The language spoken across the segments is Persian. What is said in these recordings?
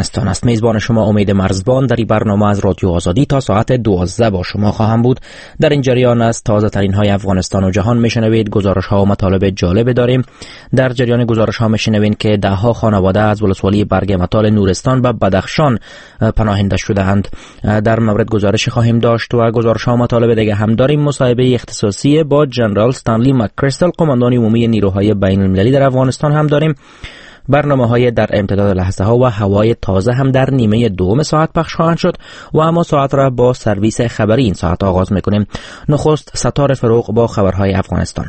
افغانستان است. میزبان شما امید مرزبان در این برنامه از رادیو آزادی تا ساعت 12 با شما خواهم بود. در این جریان از تازه ترین های افغانستان و جهان میشنوید. گزارش ها و مطالب جالب داریم. در جریان گزارش ها میشنوید که ده ها خانواده از ولسوالی برگ مطال نورستان به بدخشان پناهنده شدهاند. در مورد گزارش خواهیم داشت و گزارش ها و مطالب دیگه هم داریم. مصاحبه اختصاصی با جنرال استنلی مکریستل، قماندان عمومی نیروهای بین المللی در افغانستان هم داریم. برنامه‌های در امتداد لحظه ها و هوای تازه هم در نیمه دوم ساعت پخش خواهند شد و اما ساعت را با سرویس خبری این ساعت آغاز میکنیم. نخست ستار فروغ با خبرهای افغانستان.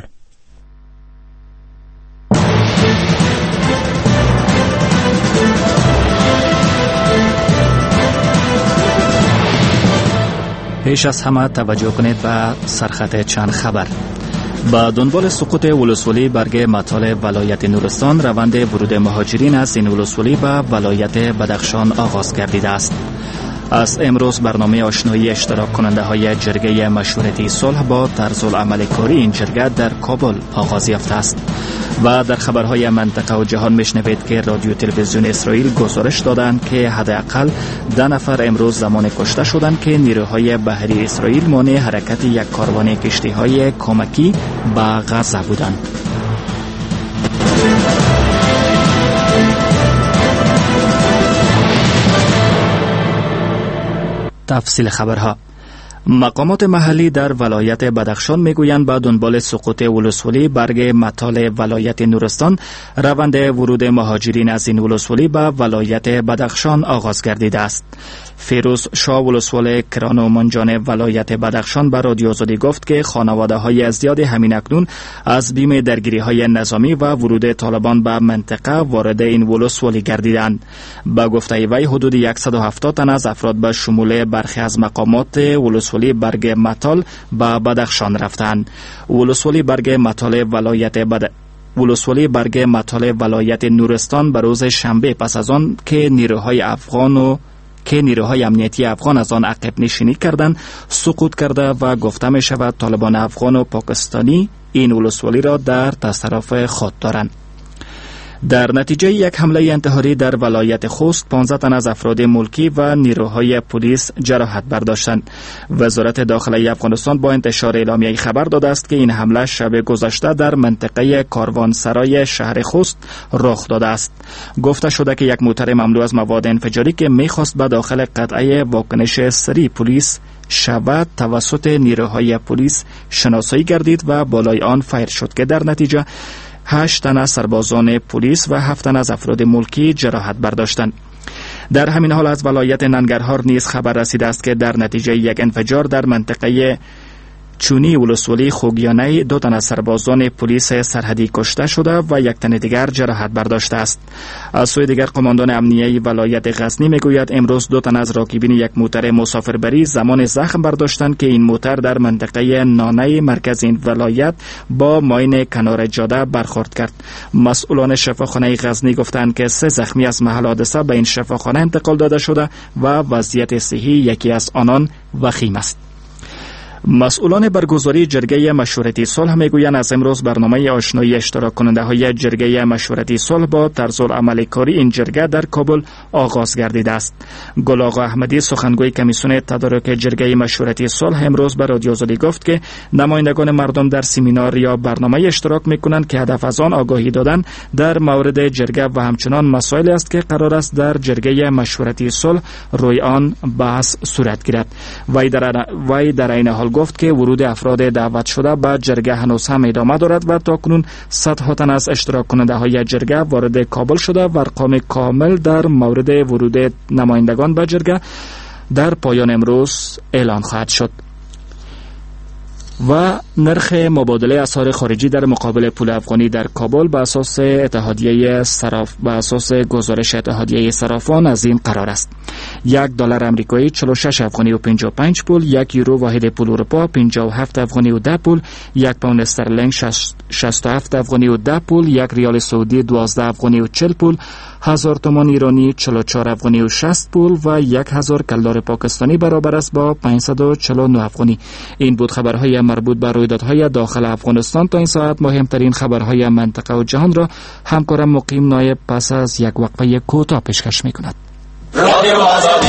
پیش از همه توجه کنید به سرخط چند خبر. با دنبال سقوط ولسوالی برگ مطال ولایت نورستان، روند ورود مهاجرین از این ولسوالی به ولایت بدخشان آغاز گردیده است. از امروز برنامه آشنایی اشتراک کننده های جرگه مشورتی صلح با طرزالعمل کاری این جرگه در کابل آغاز یافته است. و در خبرهای منطقه و جهان میشنوید که رادیو تلویزیون اسرائیل گزارش دادند که حداقل 10 نفر امروز زمان کشته شدند که نیروهای بحری اسرائیل مانع حرکت یک کاروان کشتی‌های کمکی به غزه بودند. تفصیل خبرها. مقامات محلی در ولایت بدخشان میگویند با دنبال سقوط ولسوالی برگ مطال ولایت نورستان، روند ورود مهاجرین از این ولسوالی به ولایت بدخشان آغاز گردیده است. فیروز شاه ولسوال کران و منجان ولایت بدخشان به رادیو آزادی گفت که خانواده های زیاد همین اکنون از بیم درگیری های نظامی و ورود طالبان به منطقه وارد این ولسوالی گردیدند. با گفته وی حدود 170 تن از افراد به شمول برخی از مقامات ولسوالی برگ مطال به بدخشان رفتند. ولسوالی برگ مطال ولایت نورستان به روز شنبه پس از آن که نیروهای امنیتی افغان از آن عقب نشینی کردند سقوط کرده و گفته می شود طالبان افغان و پاکستانی این ولسوالی را در تصرف خود دارند. در نتیجه یک حمله انتحاری در ولایت خوست 15 تن از افراد ملکی و نیروهای پلیس جراحت برداشتند. وزارت داخلی افغانستان با انتشار اعلامیه خبر داده است که این حمله شب گذشته در منطقه کاروانسرای شهر خوست رخ داده است. گفته شده که یک موتر مملو از مواد انفجاری که می‌خواست به داخل قطعه واکنش سریع پلیس شود توسط نیروهای پلیس شناسایی گردید و بالای آن فایر شد که در نتیجه 8 تن از سربازان پلیس و 7 تن از افراد ملکی جراحت برداشتند. در همین حال از ولایت ننگرهار نیز خبر رسیده است که در نتیجه یک انفجار در منطقه چونی ولسوالی خوگیانه 2 تن از سربازان پلیس سرحدی کشته شده و 1 تن دیگر جراحت برداشته است. از سوی دیگر قماندان امنیه ولایت غزنی میگوید امروز 2 تن از راکبین یک موتر مسافربری زمان زخم برداشتند که این موتر در منطقه نانه مرکز این ولایت با ماین کنار جاده برخورد کرد. مسئولان شفاخانه غزنی گفتند که 3 زخمی از محل حادثه به این شفاخانه انتقال داده شده و وضعیت صحی یکی از آنان وخیم است. مسئولان برگزاری جرگه مشورتی صلح میگویند از امروز برنامه آشنایی اشتراک کننده های جرگه مشورتی صلح با طرزالعمل کاری این جرگه در کابل آغاز گردیده است. گل آقا احمدی سخنگوی کمیسیون تدارک جرگه مشورتی صلح امروز به رادیو آزادی گفت که نمایندگان مردم در سمینار یا برنامه اشتراک میکنند که هدف از آن آگاهی دادن در مورد جرگه و همچنان مسائلی است که قرار است در جرگه مشورتی صلح روی آن بحث صورت گیرد. وی در این حال گفت که ورود افراد دعوت شده به جرگه هنوز هم ادامه دارد و تاکنون صدها تن از اشتراک کننده های جرگه وارد کابل شده و ارقام کامل در مورد ورود نمایندگان به جرگه در پایان امروز اعلان خواهد شد. و نرخ مبادله اسعار خارجی در مقابل پول افغانی در کابل به اساس گزارش اتحادیه صرافان از این قرار است: $1 آمریکایی 46 افغانی و 55 پول، 1 یورو واحد پول اروپا 57 افغانی و 10 پول، 1 پوند استرلینگ 67 افغانی و 10 پول، 1 ریال سعودی 12 افغانی و 40 پول، 1000 تومان ایرانی 44 افغانی و 60 پول و 1000 کلدار پاکستانی برابر است با 549 افغانی. این بود خبرهای مربوط به رویدادهای داخل افغانستان. تا این ساعت مهمترین خبرهای منطقه و جهان را همکارم مقیم نایب پس از یک وقفه کوتاه پیشکش می‌کند. رادیو آزادی.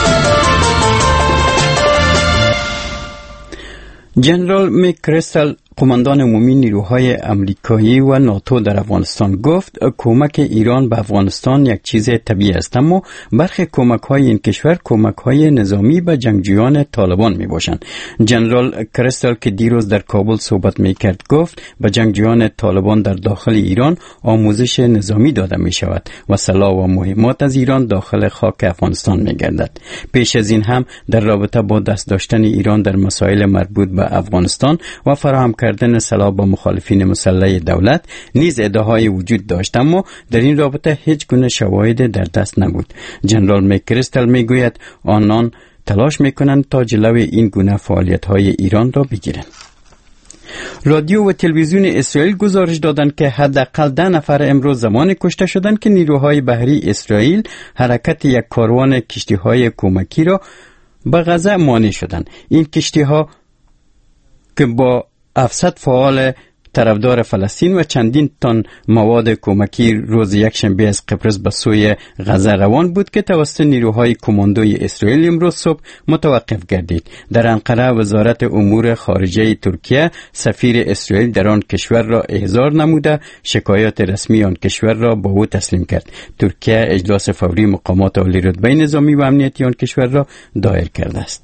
جنرال مکریستل قماندان عمومی نیروهای امریکایی و ناتو در افغانستان گفت کمک ایران به افغانستان یک چیز طبیعی است، اما برخی کمک‌های این کشور کمک‌های نظامی به جنگجویان طالبان می‌باشند. جنرال کریستل که دیروز در کابل صحبت می‌کرد گفت به جنگجویان طالبان در داخل ایران آموزش نظامی داده می‌شود و سلاح و مهمات از ایران داخل خاک افغانستان می‌گردد. پیش از این هم در رابطه با دست داشتن ایران در مسائل مربوط به افغانستان و فراهم کردن سلاح به مخالفین مسلح دولت نیز ادعاهای وجود داشت، اما در این رابطه هیچ گونه شواهد در دست نبود. جنرال مکریستل میگوید آنان تلاش میکنند تا جلوی این گونه فعالیت‌های ایران را بگیرند. رادیو و تلویزیون اسرائیل گزارش دادند که حداقل 10 نفر امروز زمان کشته شدند که نیروهای بحری اسرائیل حرکت یک کاروان کشتی‌های کمکی را به غزه مانع شدند. این کشتی‌ها که با 700 فعال طرفدار فلسطین و چندین تن مواد کمکی روز یکشنبه از قبرس به سوی غزه روان بود که توسط نیروهای کماندوی اسرائیل امروز صبح متوقف گردید. در انقره وزارت امور خارجه ترکیه سفیر اسرائیل در آن کشور را احضار نموده شکایات رسمی آن کشور را به او تسلیم کرد. ترکیه اجلاس فوری مقامات عالی رتبه نظامی و امنیتی آن کشور را دایر کرده است.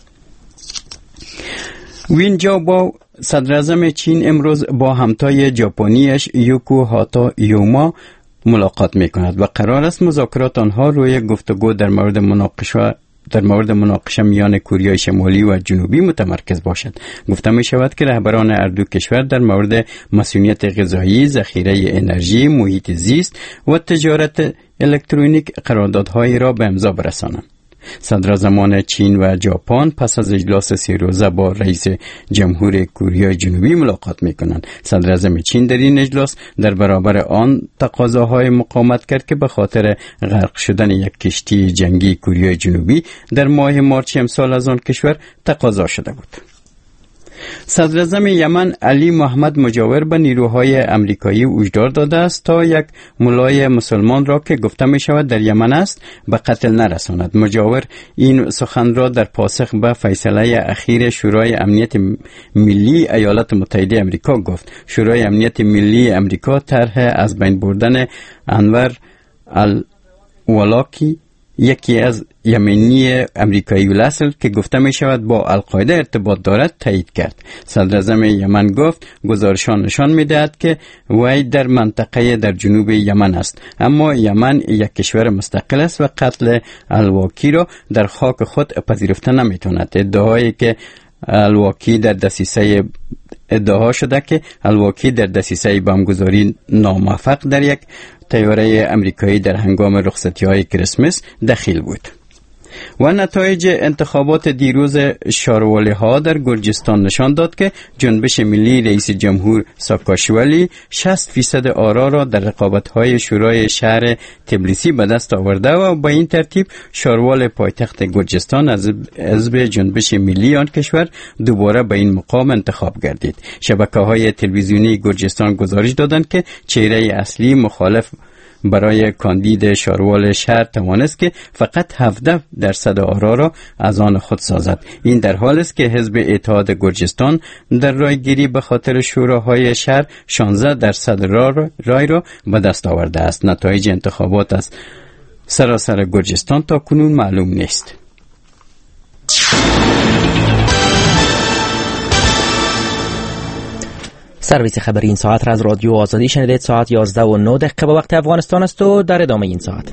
وین جاوباو صدر اعظم چین امروز با همتای ژاپنیش یوکو هاتا یوما ملاقات می‌کند و قرار است مذاکرات آنها روی گفتگو در مورد مناقشه میان کره شمالی و جنوبی متمرکز باشد. گفته می شود که رهبران هر دو کشور در مورد مسئولیت غذایی، ذخیره انرژی، محیط زیست و تجارت الکترونیک قراردادهایی را به امضا برسانند. صدراعظمان چین و ژاپن پس از اجلاس 3 روزه با رئیس جمهور کره جنوبی ملاقات می‌کنند. صدراعظم چین در این اجلاس در برابر آن تقاضاهای مقاومت کرد که به خاطر غرق شدن یک کشتی جنگی کره جنوبی در ماه مارچ امسال از آن کشور تقاضا شده بود. صدراعظم یمن علی محمد مجاور به نیروهای امریکایی هشدار داده است تا یک مولای مسلمان را که گفته می شود در یمن است به قتل نرساند. مجاور این سخن را در پاسخ به فیصله اخیر شورای امنیت ملی ایالات متحده امریکا گفت. شورای امنیت ملی امریکا طرح از بین بردن انور الولاکی یکی از یمنی امریکایی الاصل که گفته می شود با القاعده ارتباط دارد تایید کرد. صدراعظم یمن گفت گزارشان نشان می دهد که وی در منطقه در جنوب یمن است، اما یمن یک کشور مستقل است و قتل الواکی را در خاک خود پذیرفته نمی تواند. ادعا شده که الواکی در دسیسه بمبگذاری ناموفق در یک طیاره امریکایی در هنگام رخصتی‌های کریسمس دخیل بود. و نتایج انتخابات دیروز شاروالی‌ها در گرجستان نشان داد که جنبش ملی رئیس جمهور ساکاشویلی 60% آرا را در رقابت‌های شورای شهر تبلیسی به دست آورده و با این ترتیب شاروال پایتخت گرجستان از حزب جنبش ملی آن کشور دوباره به این مقام انتخاب گردید. شبکه‌های تلویزیونی گرجستان گزارش دادند که چهره اصلی مخالف برای کاندید شاروال شهر توانست که فقط 17% آرا را از آن خود سازد. این در حال است که حزب اتحاد گرجستان در رایگیری به خاطر شوراهای شهر 16% رای را به دست آورده است. نتایج انتخابات از سراسر گرجستان تا کنون معلوم نیست. سرویس خبری این ساعت را از رادیو آزادی شنیدید. ساعت 11:09 به وقت افغانستان است و در ادامه این ساعت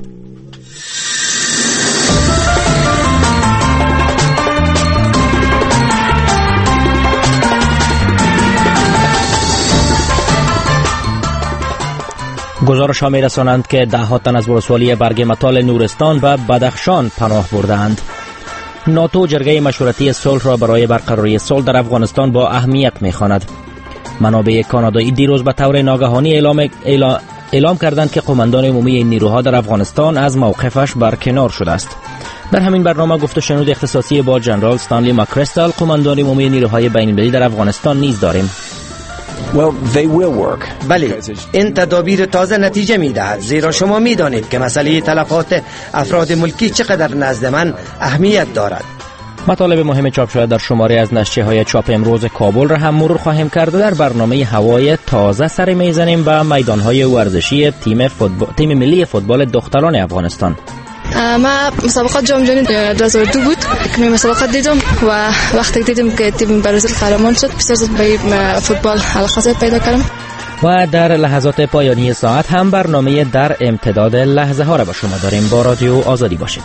گزارش ها می رسانند که 10 تن از ولسوالی برگ متال نورستان و بدخشان پناه بردند. ناتو جرگه مشورتی صلح را برای برقراری صلح در افغانستان با اهمیت می خواند. منابع کانادایی دیروز به طور ناگهانی اعلام کردند که قماندان عمومی این نیروها در افغانستان از موقفش برکنار شده است. در همین برنامه گفت و شنود اختصاصی با جنرال استانلی مکریستل قماندان عمومی نیروهای بین‌المللی در افغانستان نیز داریم. بله، این تدابیر تازه نتیجه می‌دهد، زیرا شما می‌دانید که مسئله تلفات افراد ملکی چقدر نزد من اهمیت دارد. مطالب مهم چاپ شده در شماره از نشریه‌های چاپ امروز کابل را هم مرور خواهیم کرد. در برنامه هوای تازه سر میزنیم به میدان‌های ورزشی تیم ملی فوتبال دختران افغانستان. ما مسابقات جام جهانی 2002 بود که مسابقات دیدم و وقتی دیدم که تیم برزیل قهرمان شد بسیار زود به فوتبال علاقه پیدا کردم. و در لحظات پایانی ساعت هم برنامه در امتداد لحظه ها را با شما داریم. با رادیو آزادی باشید.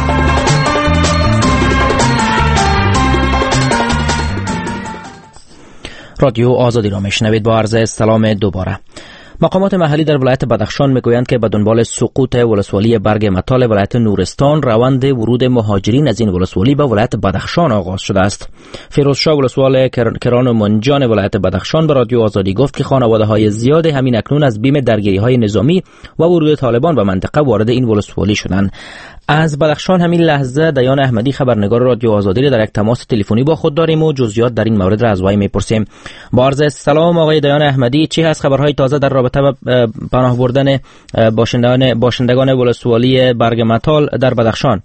رادیو آزادی را میشنوید. با عرض سلام دوباره. مقامات محلی در ولایت بدخشان میگویند که به دنبال سقوط ولسوالی برگ متال ولایت نورستان روند ورود مهاجرین از این ولسوالی به ولایت بدخشان آغاز شده است. فیروزشاه ولسوال کران و منجان ولایت بدخشان به رادیو آزادی گفت که خانواده‌های زیاد همین اکنون از بیم درگیری‌های نظامی و ورود طالبان به منطقه وارد این ولسوالی شدند. از بدخشان همین لحظه دیان احمدی خبرنگار رادیو آزادی را در یک تماس تلفنی با خود داریم و جزئیات در این مورد را از وی میپرسیم. با عرض سلام آقای دیان احمدی، چی هست خبرهای تازه در رابطه با پناه بردن باشندگان ولسوالی برگ متال در بدخشان؟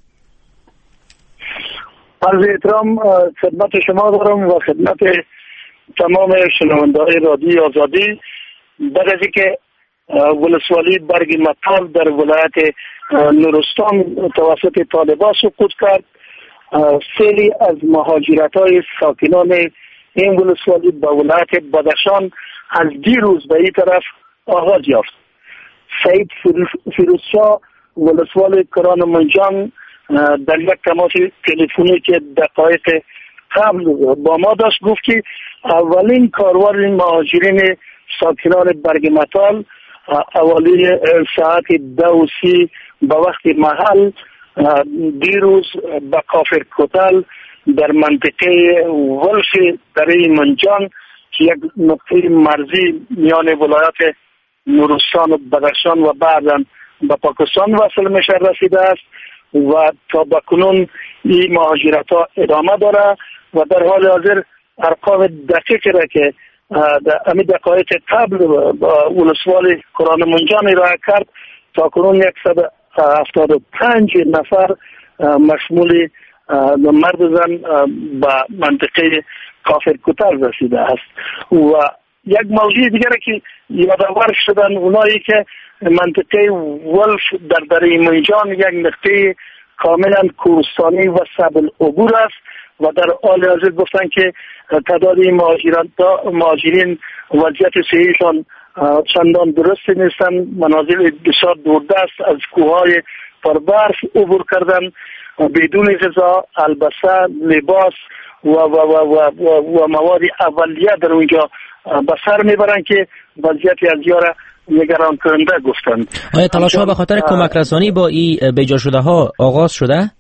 عرض احترام خدمت شما دارم و خدمت تمام شنونده‌های رادیو آزادی. بعد از اینکه ولسوالی برگ متال در ولایت نورستان توسط طالبان سقوط کرد، سیلی از مهاجرت‌های ساکنان این ولسوالی به ولایت بدخشان از دیروز به این طرف آغاز یافت. سید فیروزشاه ولسوال کران منجان در یک تماس تلفنی که دقایق قبل با ما داشت گفت که اولین کاروان مهاجرین ساکنان برگ متال اوالی ساعت 2:30 به وقت محل دیروز به کافر کوتل در منطقه ولف دره منجان که یک نقطه مرزی میان ولایت نورستان و بدخشان و بعداً به پاکستان وصل میشه رسیده است و تا بکنون این مهاجرت ها ادامه داره و در حال حاضر ارقام دقیق را که در امی دقایق قبل ولسوال کران منجان ارائه کرد تا کنون 175 نفر مشمول مرد و زن به منطقه کافر کوتل رسیده است. و یک موضوع دیگر که یادآور شدن اونایی که منطقه ولف در دره منجان یک نقطه کاملا کوهستانی و صعب العبور است و در حال حاضر گفتن که تعداد مهاجرین وضعیت صحیحشان چندان درست نیستن، منازل بسیار دوردست از کوههای پربرف عبور کردن بدون غذا، البسه، لباس و مواد اولیه در اونجا به سر میبرن که وضعیت از یاره نگران کننده گفتند. آیا تلاش ها به خاطر کمک رسانی با این بیجا شده ها آغاز شده؟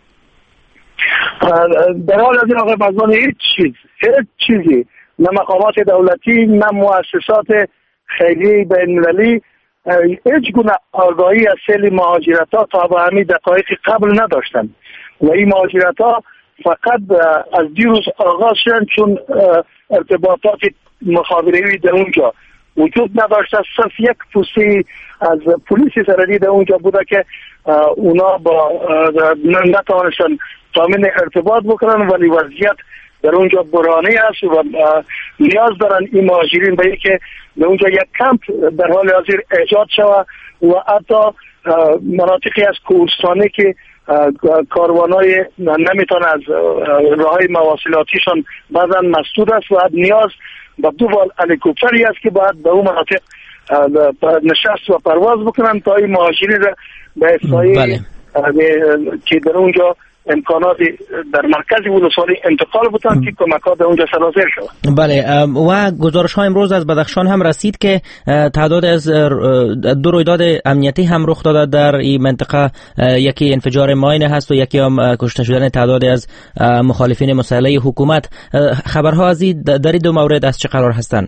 در حال از این آقای مزمان هیچ چیزی نه مقامات دولتی نه مؤسسات خیریه بین‌المللی هیچ گونه آگاهی از سیل مهاجرت ها تا به همین دقایق قبل نداشتند و این مهاجرت ها فقط از دیروز آغاز شدن چون ارتباطات مخابره‌ای در اونجا وجود نداشته. صرف یک پوستی از پلیس سرحدی در اونجا بوده که اونا با نتوانستن تامین ارتباط بکنن ولی وضعیت در اونجا برهانی است و نیاز دارن این مهاجرین به اینکه در اونجا یک کمپ در حال حاضر ایجاد شود و حتی مناطقی از کوهستانی که کاروانای نمیتونه از راههای مواصلاتیشان بعضا مسدود است و نیاز به دو هلیکوپتری است که باید به اون مناطق نشست و پرواز بکنن تا این مهاجرین را به احصایی که در اونجا امکانات در مرکز ولسوالی انتقال بودن که کمکات در اونجا سرازیر شود. بله و گزارش ها امروز از بدخشان هم رسید که تعداد از دو رویداد امنیتی هم رخ داده در این منطقه، یکی انفجار ماین هست و یکی هم کشته شدن تعدادی از مخالفین مسلح حکومت. خبرها از این در دو مورد از چه قرار هستند؟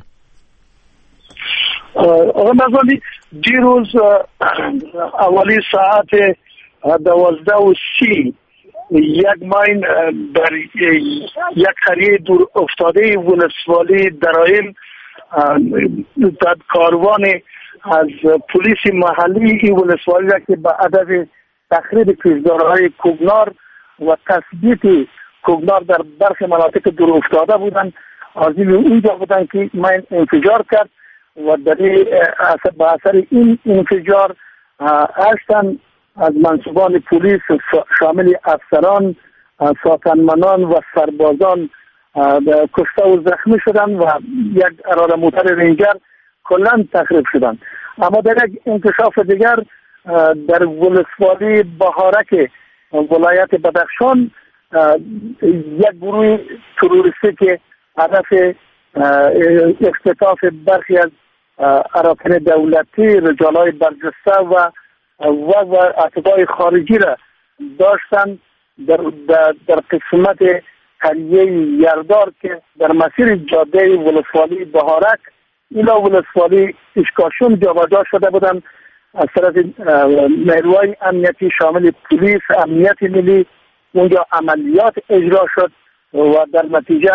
آقای مزانی دیروز اولی ساعت 12:30 یک ماین در یک قریه دور افتاده ولسوالی درائم کاروان از پلیس محلی این ولسوالی را که به عدد تخریب پیشدارهای کوگنار و تثبیت کوگنار در برخی مناطق دور افتاده بودند، عازم اونجا بودند که من انفجار کرد و در به اثر این انفجار 8 تن از منصوبان پلیس شامل افسران، ساکنمنان و سربازان کشته و زخمی شدند و یک اراره موتر رنجر کلا تخریب شدند. اما در یک انکشاف دیگر در ولسوالی بهارک ولایت بدخشان یک گروه تروریستی که هدف اختطاف برخی از اراکین دولتی، رجالای برجسته و اتباع خارجی را داشتند در قسمت قریه یردار که در مسیر جاده ولسوالی بهارک ایلا ولسوالی اشکاشون جابجا شده بودند از طرف نیروهای امنیتی شامل پلیس، امنیت ملی. اونجا عملیات اجرا شد و در نتیجه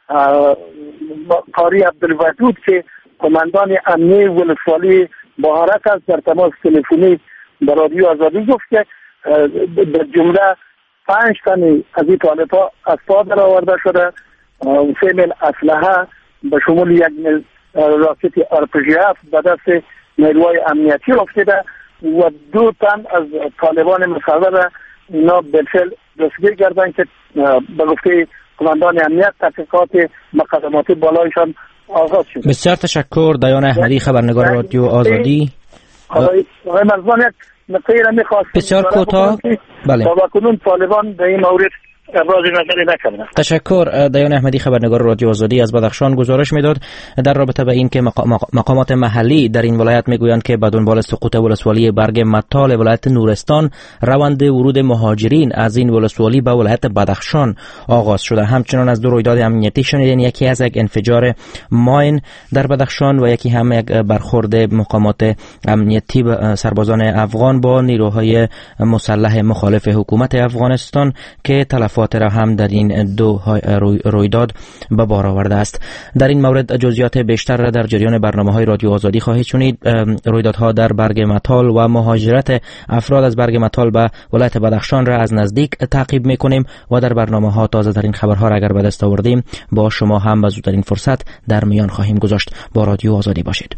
قاری عبدالودود که کماندان امنی ولسوالی بهارک است در تماس تلفنی به رادیو آزادی گفت که در جمله 5 تن از این طالب‌ها از پا در آورده شده، 3 میل اسلحه به شمول 1 میل راکت RPG-7 به دست نیروهای امنیتی افتاده و 2 تن از طالبان مصور اینا بالفعل دستگیر کردند که به گفته کماندان امنیت تحقیقات مقدماتی بالایشان آغاز شد. بسیار تشکر. دیان احمدی، خبرنگار رادیو آزادی. آقای مرزبان یک نکته را می‌خواستم بسیار کوتاه. بله. تا کنون طالبان در این مورد ابراز نظری نکردند. تشکر. دیان احمدی، خبرنگار رادیو آزادی از بدخشان گزارش میداد در رابطه با این که مقامات محلی در این ولایت میگویند که به دنبال سقوط ولسوالی برگ متال ولایت نورستان روند ورود مهاجرین از این ولسوالی به ولایت بدخشان آغاز شده. همچنان از 2 رویداد امنیتی شنیدین، یکی از یک انفجار ماین در بدخشان و یکی هم یک برخورد مقامات امنیتی سربازان افغان با نیروهای مسلح مخالف حکومت افغانستان که تلفات را هم در این 2 رویداد به بار آورده است. در این مورد جزئیات بیشتر را در جریان برنامه‌های رادیو آزادی خواهید شنید. رویدادها در برگ متال و مهاجرت افراد از برگ متال به ولایت بدخشان را از نزدیک تعقیب می‌کنیم و در برنامه‌ها تازه‌ترین خبرها را اگر به دست آوردیم با شما هم به زودترین فرصت در میان خواهیم گذاشت. با رادیو آزادی باشید.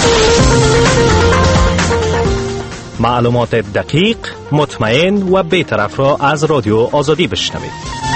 معلومات دقیق، مطمئن و بی‌طرف را از رادیو آزادی بشنوید.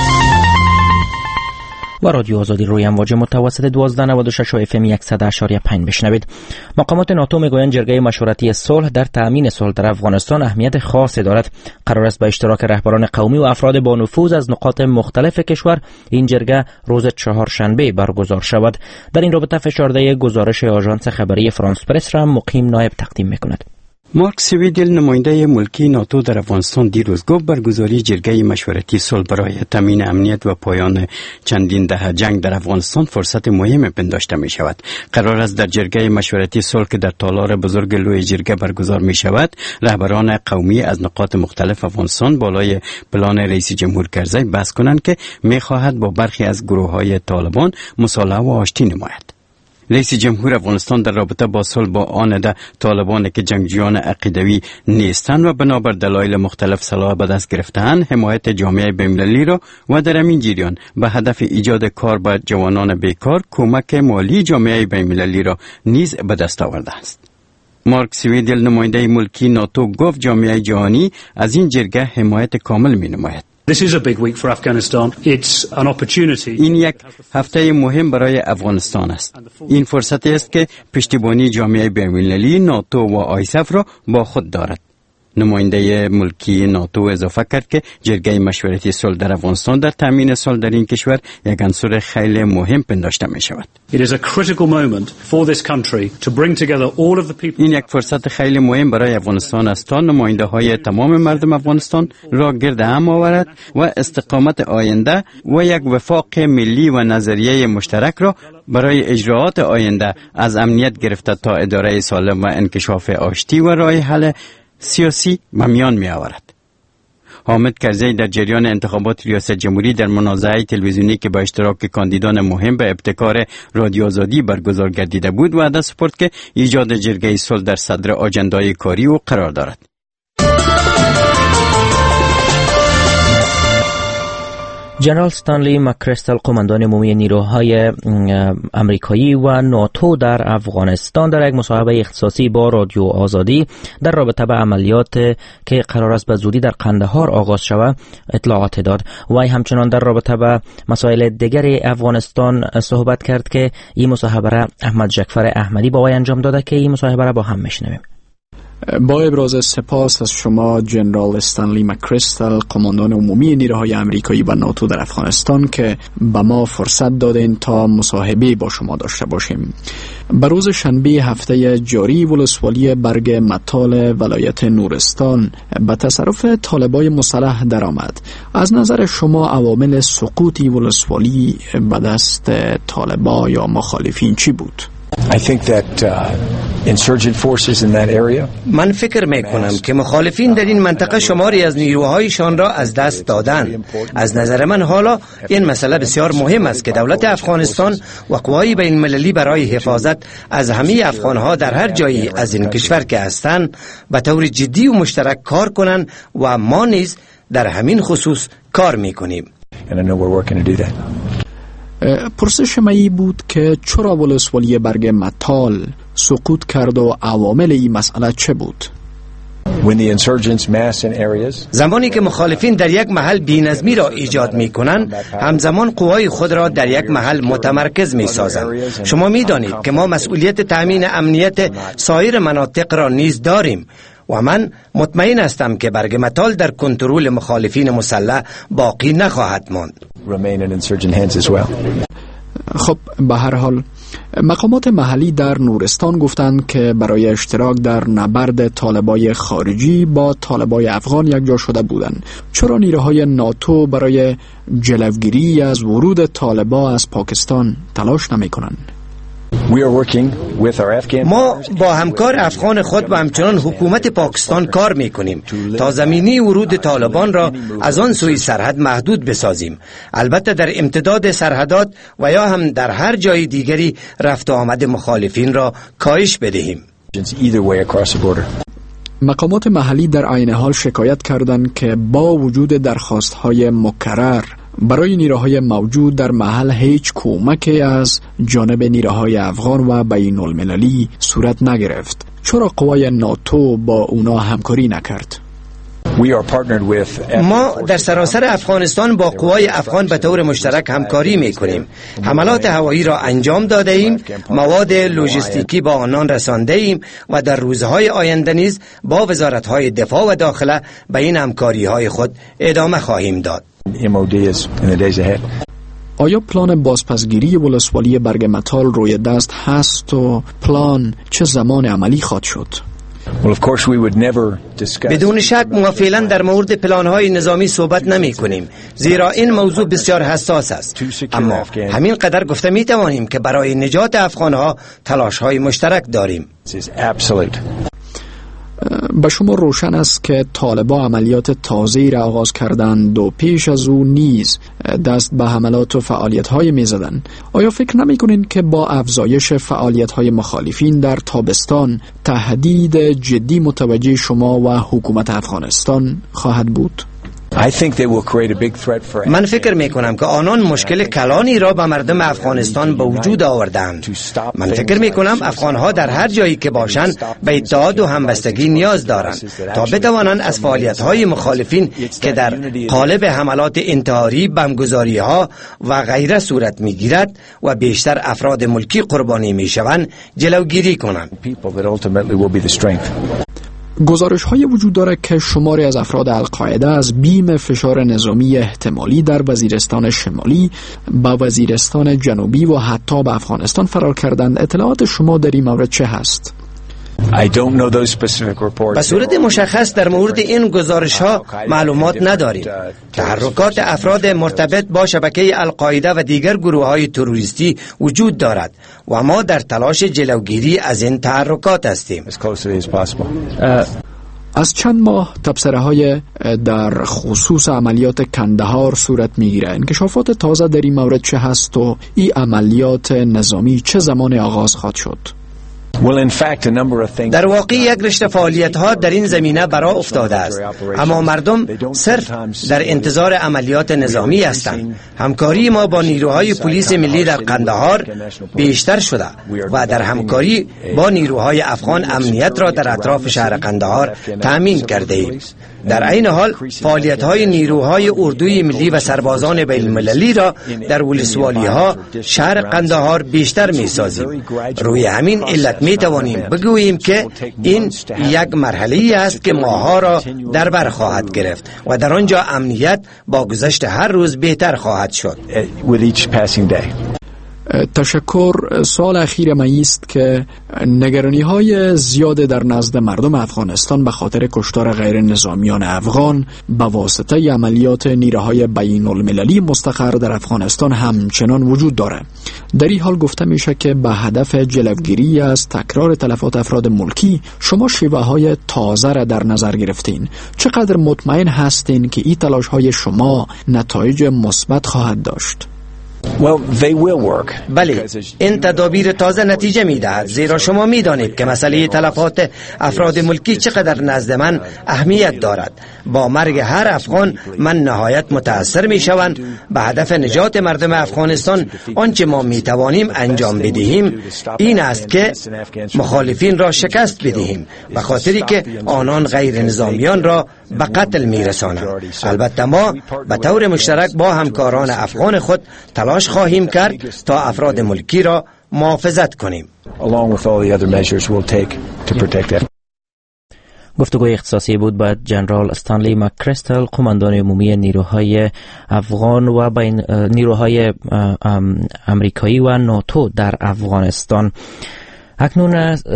و رادیو آزادی روی امواج متوسط 1296 و FM 100.5 بشنوید. مقامات ناتو میگویند جرگه مشورتی صلح در تأمین صلح در افغانستان اهمیت خاصی دارد. قرار است به اشتراک رهبران قومی و افراد با نفوذ از نقاط مختلف کشور این جرگه روز چهارشنبه برگزار شود. در این رابطه فشارده گزارش آژانس خبری فرانس پرس را مقیم نایب تقدیم میکند. مارک سویدل، نماینده ملکی ناتو در افغانستان، دیروز گفت برگزاری جرگه مشورتی صلح برای تامین امنیت و پایان چندین دهه جنگ در افغانستان فرصت مهم پنداشته می شود. قرار است در جرگه مشورتی صلح که در تالار بزرگ لوی جرگه برگزار می شود، رهبران قومی از نقاط مختلف افغانستان بالای پلان رئیس جمهور کرزی بحث کنند که می خواهد با برخی از گروه‌های طالبان مصالحه و آشتی نماید. رئیس جمهور افغانستان در رابطه با صلح با آن طالبان که جنگجویان عقیدوی نیستند و بنابر دلایل مختلف سلاح به دست گرفته‌اند حمایت جامعه بین‌المللی را و در همین جریان به هدف ایجاد کار به جوانان بیکار کمک مالی جامعه بین‌المللی را نیز به دست آورده است. مارک سویدل، نماینده ملکی ناتو، گفت جامعه جهانی از این جرگه حمایت کامل می‌نماید. این یک هفته مهم برای افغانستان است. این فرصتی است که پشتیبانی جامعه بین‌المللی، ناتو و آیسف را با خود دارد. نماینده ملکی ناتو اضافه کرد که جرگه مشورتی صلح در افغانستان در تامین صلح در این کشور یک عنصر خیلی مهم پنداشته می شود. این یک فرصت خیلی مهم برای افغانستان است تا نماینده های تمام مردم افغانستان را گرد هم آورد و استقامت آینده و یک وفاق ملی و نظریه مشترک را برای اجراعات آینده از امنیت گرفته تا اداره سالم و انکشاف آشتی و راه حل سیاسی به میان می آورد. حامد کرزی در جریان انتخابات ریاست جمهوری در منازعه تلویزیونی که با اشتراک کاندیدان مهم به ابتکار رادیو آزادی برگزار گردیده بود وعده سپرد که ایجاد جرگه صلح در صدر آجندای کاری او قرار دارد. جنرال استانلی مکریستل قماندان عمومی نیروهای امریکایی و ناتو در افغانستان در یک مصاحبه اختصاصی با رادیو آزادی در رابطه به عملیات که قرار است به زودی در قندهار آغاز شود اطلاعات داد. وی همچنان در رابطه به مسائل دیگر افغانستان صحبت کرد که این مصاحبه را احمد جعفر احمدی با وی انجام داده که این مصاحبه را با هم میشنویم. با ابراز سپاس از شما جنرال استانلی مکریستل قماندان عمومی نیروهای امریکایی و ناتو در افغانستان که به ما فرصت دادین تا مصاحبه با شما داشته باشیم. به روز شنبه هفته جاری ولسوالی برگ متال ولایت نورستان به تصرف طالبای مسلح درآمد. از نظر شما عوامل سقوط ولسوالی به دست طالبا یا مخالفین چی بود؟ I think that insurgent forces in that area. من فکر میکنم که مخالفین در این منطقه شماری از نیروهایشان را از دست دادند. از نظر من حالا این مسئله بسیار مهم است که دولت افغانستان و قوای بین المللی برای حفاظت از همه افغانها در هر جایی از این کشور که هستند به طور جدی و مشترک کار کنند و ما نیز در همین خصوص کار میکنیم. And I know we're working to do that. پرسش مایی بود که چرا ولسوالی برگ متال سقوط کرد و عوامل این مسئله چه بود؟ زمانی که مخالفین در یک محل بی‌نظمی را ایجاد می‌کنند، همزمان قوای خود را در یک محل متمرکز می‌سازند. شما می‌دانید که ما مسئولیت تأمین امنیت سایر مناطق را نیز داریم و من مطمئن هستم که برگ متال در کنترل مخالفین مسلح باقی نخواهد ماند. خب به هر حال مقامات محلی در نورستان گفتند که برای اشتراک در نبرد طالبای خارجی با طالبای افغان یکجا شده بودند. چرا نیروهای ناتو برای جلوگیری از ورود طالبا از پاکستان تلاش نمی کنند؟ ما با همکار افغان خود و همچنان حکومت پاکستان کار میکنیم تا زمینی ورود طالبان را از آن سوی سرحد محدود بسازیم. البته در امتداد سرحدات و یا هم در هر جای دیگری رفت و آمد مخالفین را کاهش بدهیم. مقامات محلی در عین حال شکایت کردند که با وجود درخواست‌های مکرر برای نیروهای موجود در محل هیچ کمکی از جانب نیروهای افغان و بین المللی صورت نگرفت. چرا قوای ناتو با اونا همکاری نکرد؟ ما در سراسر افغانستان با قوای افغان به طور مشترک همکاری میکنیم. حملات هوایی را انجام داده ایم، مواد لوجستیکی با آنان رسانده ایم و در روزهای آینده نیز با وزارت‌های دفاع و داخله به این همکاری‌های خود ادامه خواهیم داد. آیا پلان بازپسگیری ولسوالی برگ متال روی دست هست و پلان چه زمان عملی خواهد شد؟ بدون شک ما فعلا در مورد پلان‌های نظامی صحبت نمی کنیم، زیرا این موضوع بسیار حساس است. اما همین قدر گفته می توانیم که برای نجات افغان‌ها تلاش‌های مشترک داریم. به شما روشن است که طالبان عملیات تازه‌ای را آغاز کردند و پیش از او نیز دست به حملات و فعالیت‌های می‌زدند. آیا فکر نمی‌کنید که با افزایش فعالیت‌های مخالفین در تابستان تهدید جدی متوجه شما و حکومت افغانستان خواهد بود؟ من فکر می کنم که آنان مشکل کلانی را به مردم افغانستان به وجود آوردند. من فکر می کنم افغانها در هر جایی که باشند به اتحاد و همبستگی نیاز دارند تا بتوانند از فعالیت‌های مخالفین که در قالب حملات انتحاری، بمبگذاری‌ها و غیره صورت می‌گیرد و بیشتر افراد ملکی قربانی می‌شوند جلوگیری کنند. گزارش‌های وجود دارد که شماری از افراد القاعده از بیم فشار نظامی احتمالی در وزیرستان شمالی به وزیرستان جنوبی و حتی به افغانستان فرار کردند. اطلاعات شما در این مورد چه هست؟ به صورت مشخص در مورد این گزارش‌ها معلومات نداریم. تحرکات افراد مرتبط با شبکه القاعده و دیگر گروه‌های تروریستی وجود دارد و ما در تلاش جلوگیری از این تحرکات هستیم. از چند ماه تبصره‌های در خصوص عملیات کندهار صورت می‌گیره. انکشافات تازه در این مورد چه هست و این عملیات نظامی چه زمان آغاز خواهد شد؟ در واقع یک رشته فعالیت ها در این زمینه برا افتاده است، اما مردم صرف در انتظار عملیات نظامی هستند. همکاری ما با نیروهای پلیس ملی در قندهار بیشتر شده و در همکاری با نیروهای افغان امنیت را در اطراف شهر قندهار تأمین کرده ایم. در عین حال فعالیت های نیروهای اردوی ملی و سربازان بین المللی را در ولسوالی ها شهر قندهار بیشتر می سازیم. روی همین علت می توانیم بگوییم که این یک مرحله است که ماها را در بر خواهد گرفت و در آنجا امنیت با گذشت هر روز بهتر خواهد شد. تشکر. سوال اخیر من است که نگرانی های زیاد در نزد مردم افغانستان به خاطر کشتار غیر نظامیان افغان به واسطه عملیات نیروهای بین المللی مستقر در افغانستان همچنان وجود داره. در این حال گفته میشه که به هدف جلوگیری از تکرار تلفات افراد ملکی شما شیوه های تازه را در نظر گرفتین. چقدر مطمئن هستین که این تلاش های شما نتایج مثبت خواهد داشت؟ بله، این تدابیر تازه نتیجه می‌دهد، زیرا شما می‌دانید که مسئله تلفات افراد ملکی چقدر نزد من اهمیت دارد. با مرگ هر افغان من نهایت متأثر می‌شوم. به هدف نجات مردم افغانستان آنچه ما می‌توانیم انجام بدهیم این است که مخالفین را شکست بدهیم، به خاطری که آنان غیر نظامیان را به قتل می‌رسانند. البته ما به طور مشترک با همکاران افغان خود تلاش خواهیم کرد تا افراد ملکی را محافظت کنیم. گفتگوی اختصاصی بود با جنرال استانلی مکریستل، قماندان عمومی نیروهای افغان و بین نیروهای امریکایی و ناتو در افغانستان. اکنون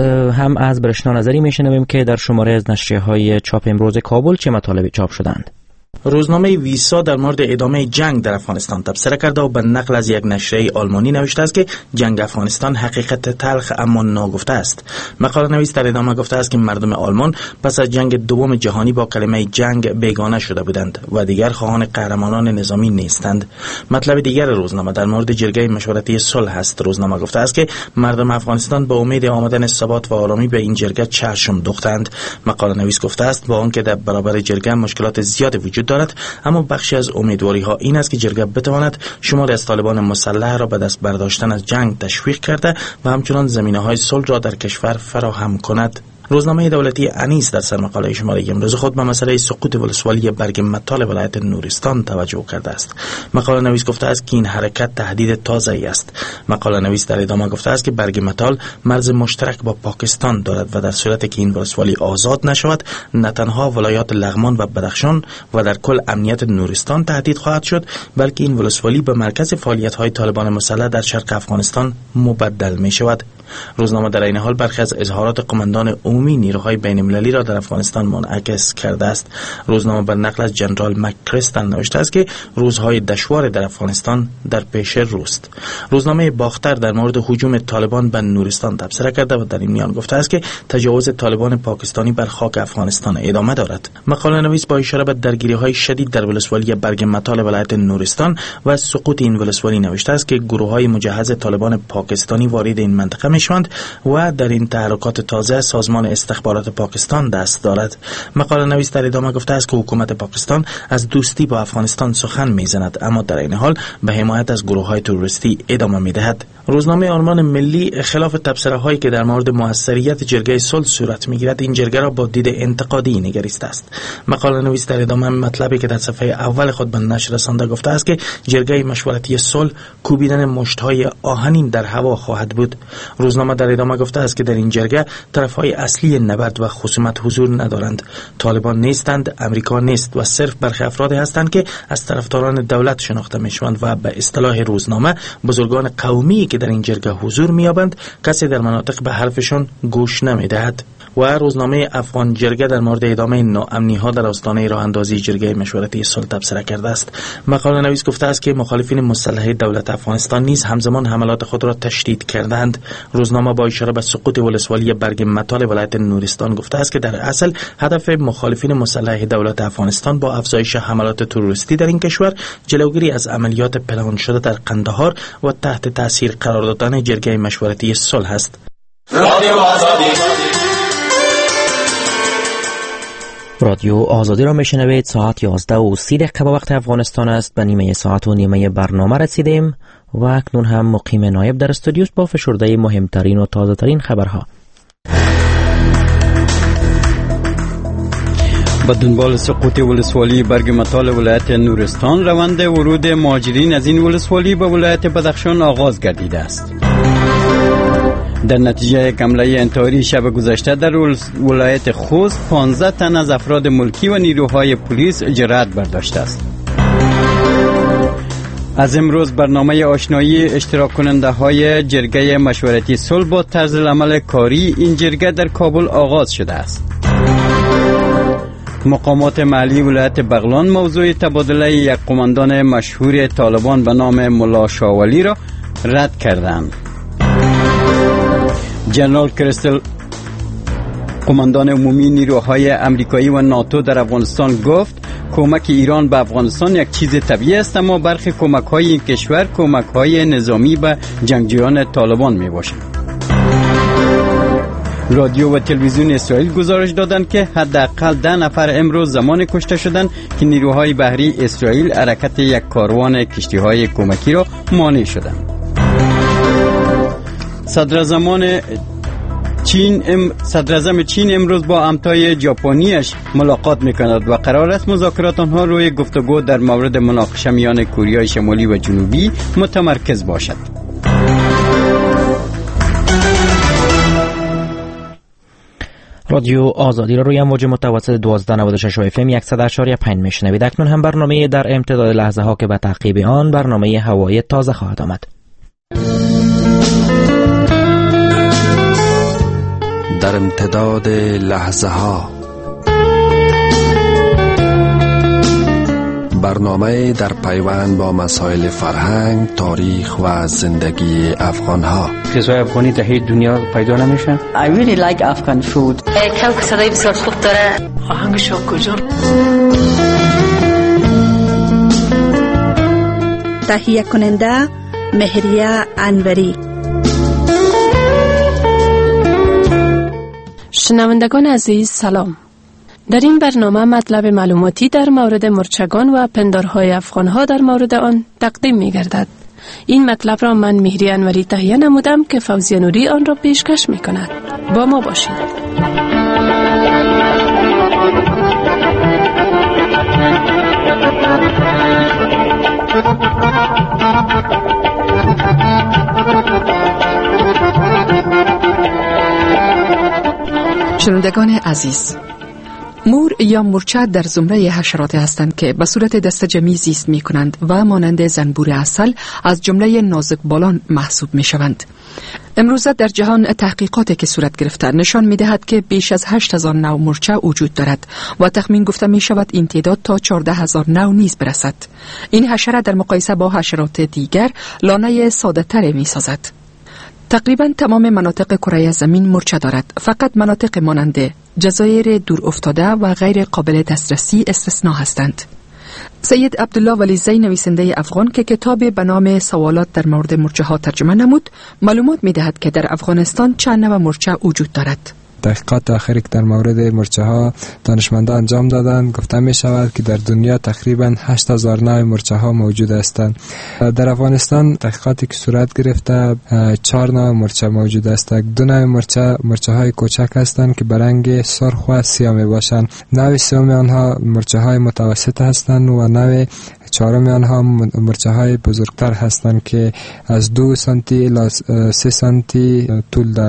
هم از برشنا نظری میشنویم که در شماره از نشریه‌های چاپ امروز کابل چه مطالبی چاپ شدند. روزنامه ویسا در مورد ادامه جنگ در افغانستان تبصره کرده و به نقل از یک نشریه آلمانی نوشته است که جنگ افغانستان حقیقت تلخ اما ناگفته است. مقاله نویس در ادامه گفته است که مردم آلمان پس از جنگ دوم جهانی با کلمه جنگ بیگانه شده بودند و دیگر خواهان قهرمانان نظامی نیستند. مطلب دیگر روزنامه در مورد جرگه مشورتی صلح است. روزنامه گفته است که مردم افغانستان با امید آمدن ثبات و آرامی به این جرگه چشم دوختند. مقاله نویس گفته است با آنکه در برابر جرگه مشکلات زیادی وجود دارد، اما بخشی از امیدواری ها این است که جرگه بتواند شماری از طالبان مسلح را به دست برداشتن از جنگ تشویق کرده و همچنان زمینه‌های صلح را در کشور فراهم کند. روزنامه دولتی انیس در سرمقاله شماره امروز خود به مسئله سقوط ولسوالی برگ مطال ولایت نورستان توجه کرده است. مقاله نویس گفته است که این حرکت تهدید تازه‌ای است. مقاله نویس در ادامه گفته است که برگ مطال مرز مشترک با پاکستان دارد و در صورتی که این ولسوالی آزاد نشود، نه تنها ولایات لغمان و بدخشان و در کل امنیت نورستان تهدید خواهد شد، بلکه این ولسوالی به مرکز فعالیت‌های طالبان مسلح در شرق افغانستان مبدل می‌شود. روزنامه در این حال برخی از اظهارات قماندان عمومی نیروهای بین‌المللی را در افغانستان منعکس کرده است. روزنامه بر نقل از جنرال مکریستل نوشته است که روزهای دشوار در افغانستان در پیش روست. روزنامه باختر در مورد هجوم طالبان به نورستان تبصره کرده و در این میان گفته است که تجاوز طالبان پاکستانی بر خاک افغانستان ادامه دارد. مقاله نویس با اشاره به درگیری‌های شدید در ولسوالی برگ مطال ولایت نورستان و سقوط این ولسوالی نوشته است که گروه‌های مجهز طالبان پاکستانی وارد این منطقه میشوند و در این تحرکات تازه سازمان استخبارات پاکستان دست دارد. مقاله نویس در ادامه گفته است که حکومت پاکستان از دوستی با افغانستان سخن میزند، اما در این حال به حمایت از گروه‌های تروریستی ادامه میدهد. روزنامه آلمان ملی خلاف تبصره‌هایی که در مورد موثریت جرگه صلح صورت میگیرد، این جرگه را با دید انتقادی نگریسته است. مقاله نویس در ادامه مطلبی که در صفحه اول خود به نشر رسانده گفته است که جرگه مشورتی صلح کوبیدن مشت‌های آهنین در هوا خواهد بود. روزنامه در ادامه گفته است که در این جرگه طرف‌های اصلی نبرد و خصومت حضور ندارند. طالبان نیستند، امریکا نیست و صرف برخی افرادی هستند که از طرفداران دولت شناخته میشوند و به اصطلاح روزنامه بزرگان قومی که در این جرگه حضور می‌یابند کسی در مناطق به حرفشون گوش نمی‌دهد. و روزنامه افغان جرگه در مورد ادامه ناامنی‌ها در آستانه راه اندازی جرگه مشورتی صلح تبصره کرده است. مقاله نویس گفته است که مخالفین مسلح دولت افغانستان نیز همزمان حملات خود را تشدید کردند. روزنامه با اشاره به سقوط ولسوالی برگ متال ولایت نورستان گفته است که در اصل هدف مخالفین مسلح دولت افغانستان با افزایش حملات تروریستی در این کشور جلوگیری از عملیات پلان شده در قندهار و تحت تاثیر قرار دادن جرگه مشورتی صلح است. رادیو آزادی را میشنوید. ساعت 11:30 به وقت افغانستان است. به نیمه ساعت و نیمه برنامه رسیدیم و اکنون هم مقیم نایب در استودیو با فشرده مهمترین و تازه ترین خبرها. با دنبال سقوط ولسوالی برگ متال ولایت نورستان، روند ورود مهاجرین از این ولسوالی به ولایت بدخشان آغاز گردیده است. در نتیجه یک حمله انتحاری شب گذشته در ولایت خوست 15 تن از افراد ملکی و نیروهای پلیس جرأت برداشته است. از امروز برنامه آشنایی اشتراک کننده های جرگه مشورتی صلح با طرز العمل کاری این جرگه در کابل آغاز شده است. مقامات محلی ولایت بغلان موضوع تبادله یک قماندان مشهور طالبان به نام ملا شاولی را رد کردند. جنرال کریستل، قماندان عمومی نیروهای امریکایی و ناتو در افغانستان، گفت کمک ایران به افغانستان یک چیز طبیعی است، اما برخی کمک‌های این کشور کمک‌های نظامی به جنگجویان طالبان میباشند. رادیو و تلویزیون اسرائیل گزارش دادند که حداقل 10 نفر امروز زمان کشته شدند که نیروهای بحری اسرائیل حرکت یک کاروان کشتی‌های کمکی را مانع شدند. صدراعظم چین امروز با همتای ژاپنیش ملاقات میکند و قرار است مذاکرات آنها روی گفتگو در مورد مناقشه میان کره شمالی و جنوبی متمرکز باشد. رادیو آزادی را روی امواج متوسط 1296 FM 100.5 میشنوید. اکنون هم برنامه در امتداد لحظه ها که به تعقیب آن برنامه هوای تازه خواهد آمد. در امتداد لحظه ها، برنامه در پیوند با مسائل فرهنگ، تاریخ و زندگی افغان ها. غذای افغانی در دنیا پیدا نمیشن. I really like Afghan food. که صدای بسیار خوب داره. آهنگش کجا؟ تهیه کننده مهریه انوری. شنوندگان عزیز سلام. در این برنامه مطلب معلوماتی در مورد مرچگان و پندارهای افغانها در مورد آن تقدیم می گردد. این مطلب را من مهری انوری تهیه نمودم که فوزیه نوری آن را پیشکش می کند. با ما باشید. شنوندگان عزیز، مور یا مورچه در زمره حشراتی هستند که به صورت دسته‌جمعی زیست می کنند و مانند زنبور عسل از جمله نازک بالان محسوب می شوند. امروزه در جهان تحقیقاتی که صورت گرفته نشان می دهد که بیش از 8000 نوع مورچه وجود دارد و تخمین گفته می شود این تعداد تا 14000 نوع نیز برسد. این حشره در مقایسه با حشرات دیگر لانه ساده تر می سازد. تقریبا تمام مناطق کره زمین مورچه دارد، فقط مناطق مانند جزایر دور افتاده و غیر قابل دسترسی استثناء هستند. سید عبدالله ولیزی، نویسنده افغان که کتاب به نام سوالات در مورد مورچه ها ترجمه نمود، معلومات می دهد که در افغانستان چند نوع مورچه وجود دارد. تحقیقات آخری که در مورد مورچه ها دانشمندان انجام دادند گفته می شود که در دنیا تقریبا 8000 نوع مورچه ها موجود هستند. در افغانستان تحقیقاتی که صورت گرفته 4 نوع مورچه موجود است. 2 نوع مورچه های کوچک هستند که به رنگ سرخ و سیاه می باشند. نوع سوم آنها مورچه های متوسط هستند و نوع چهارم آنها مورچه های بزرگتر هستند که از 2 سانتی الی 3 سانتی طول دارند.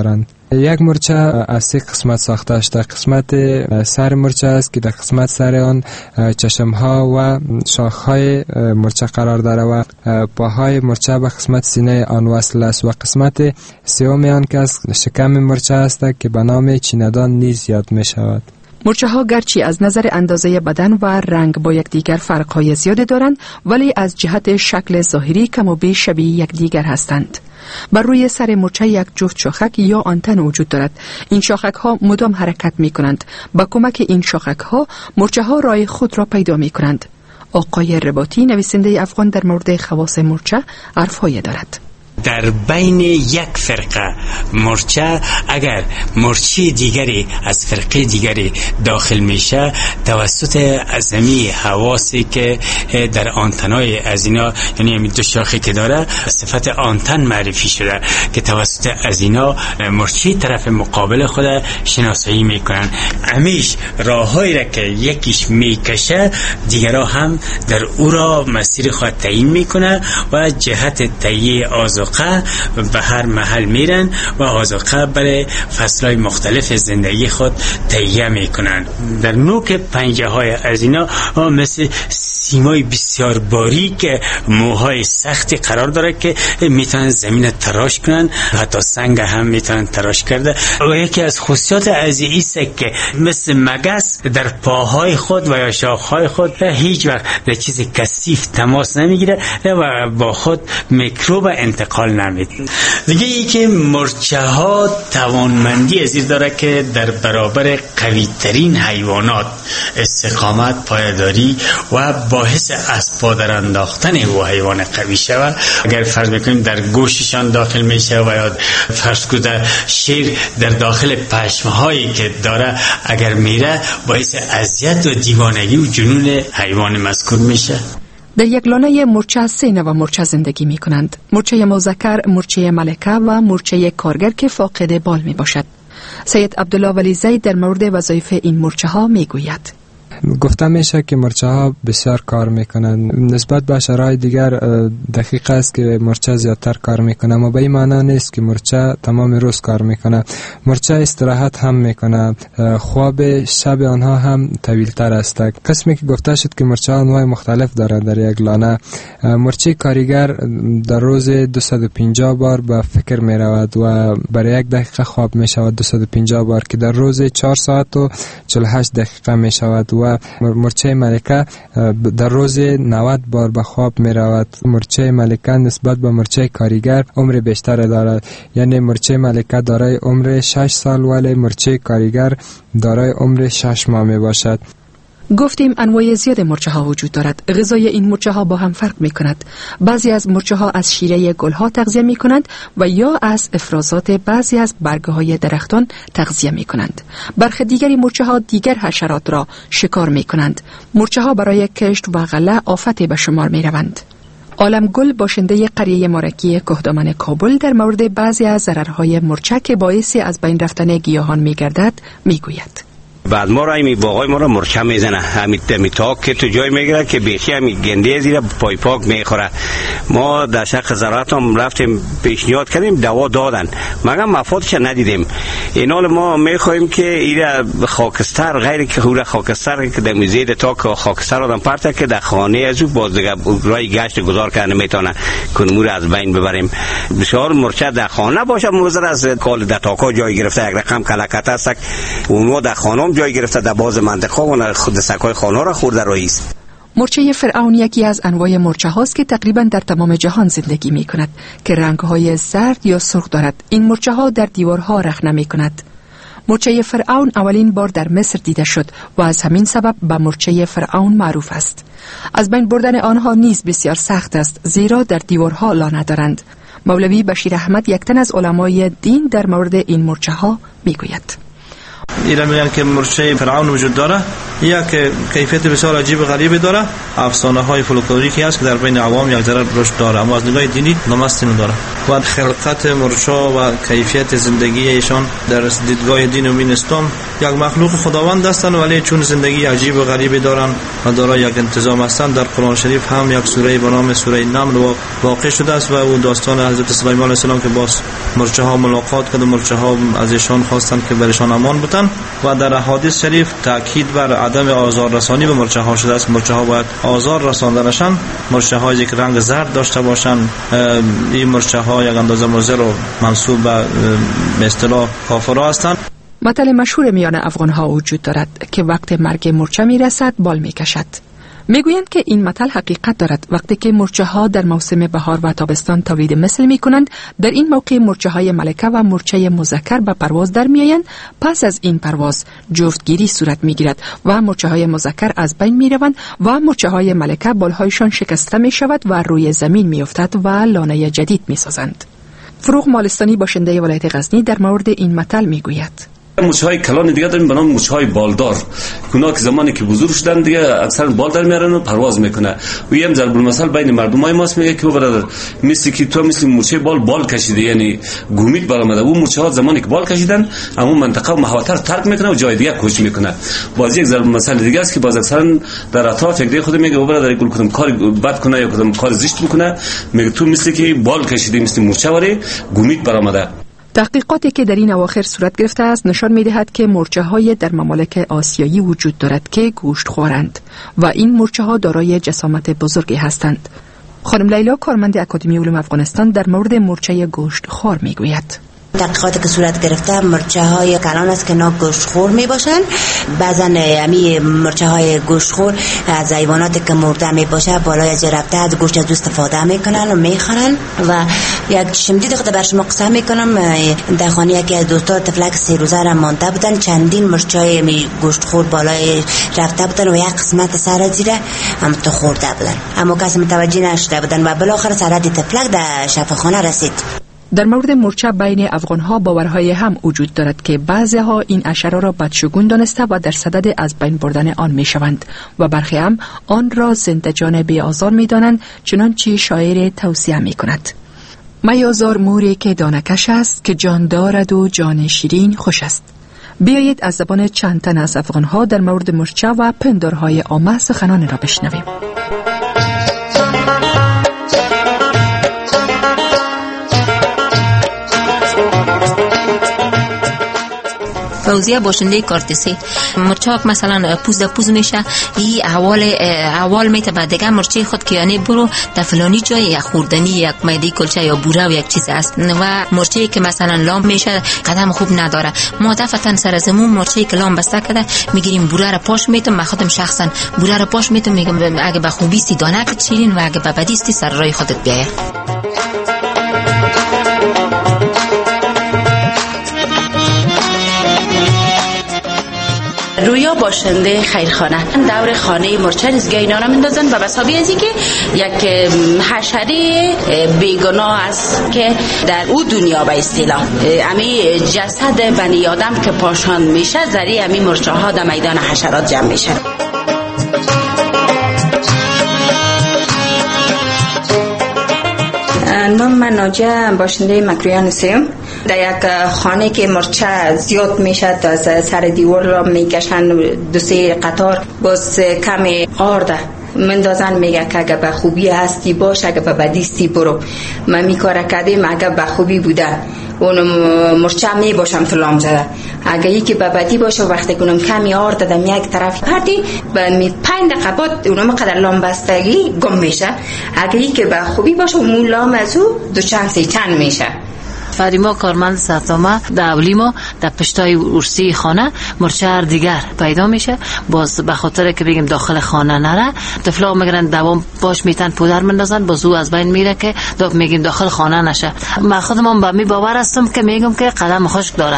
یک مورچه از 3 قسمت ساخته است. قسمت سر مورچه است که در قسمت سر آن چشمها و شاخهای مورچه قرار داره و پاهای مورچه به قسمت سینه آن وصل است و قسمت سوم آن که از شکم مورچه است که به نام چیندان نیز یاد می شود. مورچه ها گرچه از نظر اندازه بدن و رنگ با یکدیگر فرق‌های زیادی دارند، ولی از جهت شکل ظاهری کم و بیش شبیه یکدیگر هستند. بر روی سر مورچه یک جفت شاخک یا آنتن وجود دارد. این شاخک ها مدام حرکت می کنند. با کمک این شاخک ها مورچه ها راه خود را پیدا می کنند. آقای رباطی نویسنده افغان در مورد خواص مورچه حرف‌هایی دارد. در بین یک فرقه مورچه اگر مورچه دیگری از فرقه دیگری داخل میشه توسط عظمی حواسی که در آنتنای از اینا، یعنی همین 2 شاخه که داره صفت آنتن معرفی شده که توسط از اینا مورچه طرف مقابل خود شناسایی میکنن. همیش راههایی را که یکیش میکشه دیگرها هم در او را مسیر خود تعیین میکنه و جهت تهیه آذوقه به هر محل میرن و آذوقه برای فصلهای مختلف زندگی خود تهیه میکنن. در نوک پنجه های از اینا مثل سیمای بسیار باریک موهای سختی قرار داره که میتونن زمین تراش کنن، حتی سنگ هم میتونن تراش کرده. و یکی از خصوصیات از ایست که مثل مگس در پاهای خود و یا شاخهای خود هیچ وقت در چیز کثیف تماس نمیگیره و با خود میکروب انتقال نمیده. دیگه ای که مورچه ها توانمندی ازیر داره که در برابر قوی ترین حیوانات استقامت، پایداری و باعث از پا در انداختن و حیوان قوی شود. اگر فرض میکنیم در گوششان داخل میشه و یا فرض کنید شیر در داخل پشمهایی که داره اگر میره باعث اذیت و دیوانگی و جنون حیوان مذکور میشه. در یک لانه مورچه 3 نوع مورچه زندگی می کنند. مورچه مذکر، مورچه ملکه و مورچه کارگر که فاقد بال می باشد. سید عبدالله ولی زید در مورد وظایف این مورچه ها می گوید. گفته میشه که مورچه ها بسیار کار میکنن. نسبت به شرایط دیگر دقیق است که مورچه زیادتر کار میکنه، اما به این معنی نیست که مورچه تمام روز کار میکنه. مورچه استراحت هم میکنه، خواب شب آنها هم طویل تر است. قسمی که گفته شد که مورچه ها انواع مختلف داره در یک لانه. مورچه کارگر در روز 250 بار به فکر میرود و برای 1 دقیقه خواب میشود 250 بار که در روز 4 ساعت و 48 دقیقه میشود. و مورچه ملکه در روز 90 بار به خواب می رود. مورچه ملکه نسبت به مورچه کارگر عمر بیشتر دارد، یعنی مورچه ملکه دارای عمر 6 سال ولی مورچه کارگر دارای عمر 6 ماه می باشد. گفتیم انواع زیاد مورچه ها وجود دارد. غذای این مورچه ها با هم فرق می کند. بعضی از مورچه ها از شیره گل ها تغذیه می کنند و یا از افرازات بعضی از برگ های درختان تغذیه می کنند. برخی دیگری مورچه ها دیگر حشرات را شکار می کنند. مورچه ها برای کشت و غله آفت به شمار می روند. عالم گل باشنده قریه مارکی کهدامن کابل در مورد بعضی از ضررهای مورچه که باعث از بین رفتن گیاهان می گردد می گوید. بعد ما را این باغای ما را مرچه میزنه، همین تاک که تو جای میگیره که بیخی همین گنده زیر پای پاک میخوره. ما در شق زراعت هم رفتیم پیشنهاد کردیم، دوا دادن مگر مفادش ندیدیم. این حال ما میخوایم که ایره خاکستر غیر که هوره خاکستر که در میزید تاک خاکستر آدم پرته که در خانه از او باز دیگه رای گشت گذار کنه میتونه کنمور از بین ببریم. بسیار مرچه در خانه باشه موزر از کال در تاکا جای گرفته، یک رقم کلکت است اونو در خانه جای گرفته در باز منطقه و خود سکای خانه را خورده رئیس. مورچه فرعون یکی از انواع مورچه هاست که تقریبا در تمام جهان زندگی می کند که رنگ های زرد یا سرخ دارد. این مورچه ها در دیوارها رخنه می کند. مورچه فرعون اولین بار در مصر دیده شد و از همین سبب به مورچه فرعون معروف است. از بین بردن آنها نیز بسیار سخت است زیرا در دیوارها لانه دارند. مولوی بشیر احمد یک تن از علمای دین در مورد این مورچه ها می گوید. ایران میگن که مورچه فرعون وجود داره، یک کیفیت بسیار عجیب و غریبی داره. افسانه های فولکلوریکی است که در بین عوام یک ذره رشد داره، اما از نگاه دینی نمستین داره. و خلقت مورچه و کیفیت زندگی ایشان در دیدگاه دین و اسلام یک مخلوق خداوند هستند ولی چون زندگی عجیب و غریبی دارند و دارای یک انتظام هستند. در قرآن شریف هم یک سوره به نام سوره نمل واقع شده است و او داستان حضرت سلیمان علیه السلام که با مرچه ها ملاقات کرد و مرچه ها از ایشان خواستند که برشان امان بتن و در احادیث شریف تاکید بر عدم آزار رسانی به مرچه ها شده است. مرچه ها باید آزار رسانده نشن. مرچه هایی که رنگ زرد داشته باشند، این مرچه ها یک اندازه مضر و منسوب به اصطلاح کافرها هستند. مثل مشهور میان افغان ها وجود دارد که وقت مرگ مرچه می رسد بال می کشد. میگویند که این مثل حقیقت دارد. وقتی که مرچه ها در موسم بهار و تابستان تولید مثل می کنند، در این موقع مرچه های ملکه و مرچه مذکر به پرواز در می آیند. پس از این پرواز جفتگیری صورت می گیرد و مرچه های مذکر از بین می روند و مرچه های ملکه بالهایشان شکسته می شود و روی زمین می افتد و لانه جدید می سازند. فروغ مالستانی باشنده ولایت غزنی در مورد این مثل می گوید: موچهای کلان دیگه داریم به نام موچهای بالدار. اونا که زمانی که بزرگ شدن دیگه اکثرا بال در میارن و پرواز میکنه. و یه ضرب المثل بین مردمای ماست میگه که برادر مثل که تو مثل موچه بال کشیده، یعنی گومیت برآمده. اون موچه ها زمانی که بال کشیدن اما منطقه و محوطه رو ترک میکنه و جای دیگه کوچ میکنه. باز یک ضرب المثل دیگه است که باز اکثرا در اطراف یک دیگه خود میگه برادر گل کدوم کار بد کنه یا کدوم کار زشت میکنه، میگه تو مثل که بال کشیده، مثل موچه وری گومیت برآمده. تحقیقاتی که در این اواخر صورت گرفته است نشان می‌دهد که مرچه‌های در ممالک آسیایی وجود دارد که گوشت خورند و این مرچه‌ها دارای جسامت بزرگی هستند. خانم لیلا کارمند اکادمی علوم افغانستان در مورد مرچه گوشت خور میگوید: تحقیقاتی که صورت گرفته مرچه های کلان است که گوشت خور می باشند. بعضا امی مرچه های گوشت خور از حیواناتی که مرده می باشه بالای از رفته از گوشت از استفاده می کنن و می خورن. و یک شمدید خود بر شما قسم می کنم، در خانه یکی از دوستان طفلک 3 روزه را مانده بودن، چندین مرچه های گوشت خور بالای رفته بودن و یک قسمت سر زیره هم تو خورده بودن، اما کسی متوجه نشده بودن و بالاخره سرد طفلک در شفاخانه رسید. در مورد مرچه بین افغان‌ها باورهای هم وجود دارد که بعضی‌ها این حشره را بدشگون دانسته و در صدد از بین بردن آن می‌شوند و برخی هم آن را زنده جان بی‌آزار می‌دانند، چنانچه شاعر توصیه می‌کند: میازار موری که دانه‌کش است، که جان دارد و جان شیرین خوش است. بیایید از زبان چند تن از افغان‌ها در مورد مرچه و پندارهای عامه سخنان را بشنویم. فوزیه باشنده کارتسی. مرچه مثلا پوز میشه، این اول میتونه دیگه مرچه خود که یعنی برو در فلانی جای یک خوردنی یک میده کلچه یا بوره و یک چیز است و مرچه که مثلا لام میشه قدم خوب نداره. ما دفعتا سر زمون مرچه که لام بسته کرده میگیریم بوره را پاش میتم، من خودم شخصا بوره را پاش میتم، میگم اگه به خوبی سی دانه کشیرین و اگه به بدی سی سر رای خودت بیاید. رویا باشنده خیرخانه دور خانه مرچه ریزگاه اینا را میندازن و بسابی ازی که یک حشره بیگناه است که در او دنیا به اصطلاح امی جسد بنی آدم که پاشان میشه زری امی مرچه ها در میدان حشرات جمع میشه. نام من ناجه باشنده مکرویان سیم. در یک خانه که مرچه زیاد میشه تا سر دیوار را میکشن 2-3 قطار، باز کم آرده مندازن، میگه که اگه به خوبی هستی باش، اگه به بدیستی برو. من میکاره کردیم اگه به خوبی بوده اون مرچه می باشم فلام زده، اگه یکی به بدی باشه وقتی کنم کمی آرد دادم یک طرف پردی به 5 دقیقه بعد اونم قدر لام بستگی گم میشه، اگه یکی به خوبی باشه اون لام از او 2-3 میشه. فاطمه کارمند ساتوما در اولیما در پشتای ارسی خانه مرچه دیگر پیدا میشه، باز به خاطر که بگیم داخل خانه نره طفلا میگرن دوام باش میتن پودر مندازن، باز او از بین میره که میگیم داخل خانه نشه. من خودم با می باور هستم که میگم که قدم خشک داره.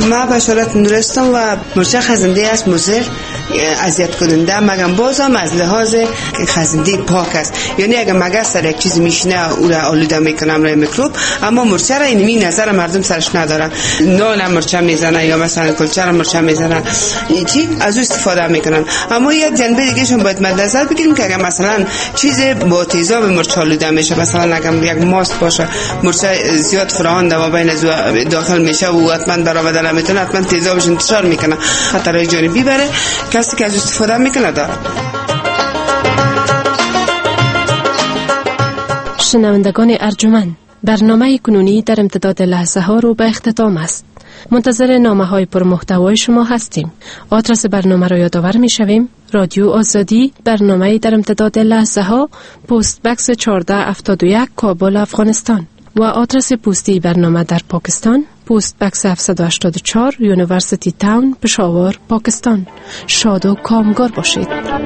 ما بشارت نورستان و مرچه خزنده است مضر اذیت کننده، مگم بازم از لحاظ خزنده پاک است. یعنی اگه مگس در یک چیز میشنه او را آلوده میکنه برای میکروب، اما مرچه را اینمی نظر مردم سرش ندارن. نان مرچه میزنه یا مثلا کلچه را مرچه میزنه، چی از او استفاده میکنن. اما یک جنبه دیگه شون باید مد نظر بگیریم که اگه مثلا چیز با تیزاب مرچ آلوده میشه، مثلا اگه یک ماست باشه مرچ زیاد فراوان و بین داخل میشه و حتما برآورده نمیتونه، حتما تیزابش انتشار میکنه، خطرهای جانبی بره. کسی که از استفاده میکنه داره. شنوندگان ارجمند، برنامه کنونی در امتداد لحظه ها رو به اختتام است. منتظر نامه های پرمحتوای شما هستیم. آدرس برنامه را یادآور می شویم: رادیو آزادی، برنامه در امتداد لحظه ها، پست بکس 1471 کابل افغانستان. و آدرس پستی برنامه در پاکستان: پست بکس 784 یونیورسیتی تاون، پشاور، پاکستان. شاد و کامگار باشید.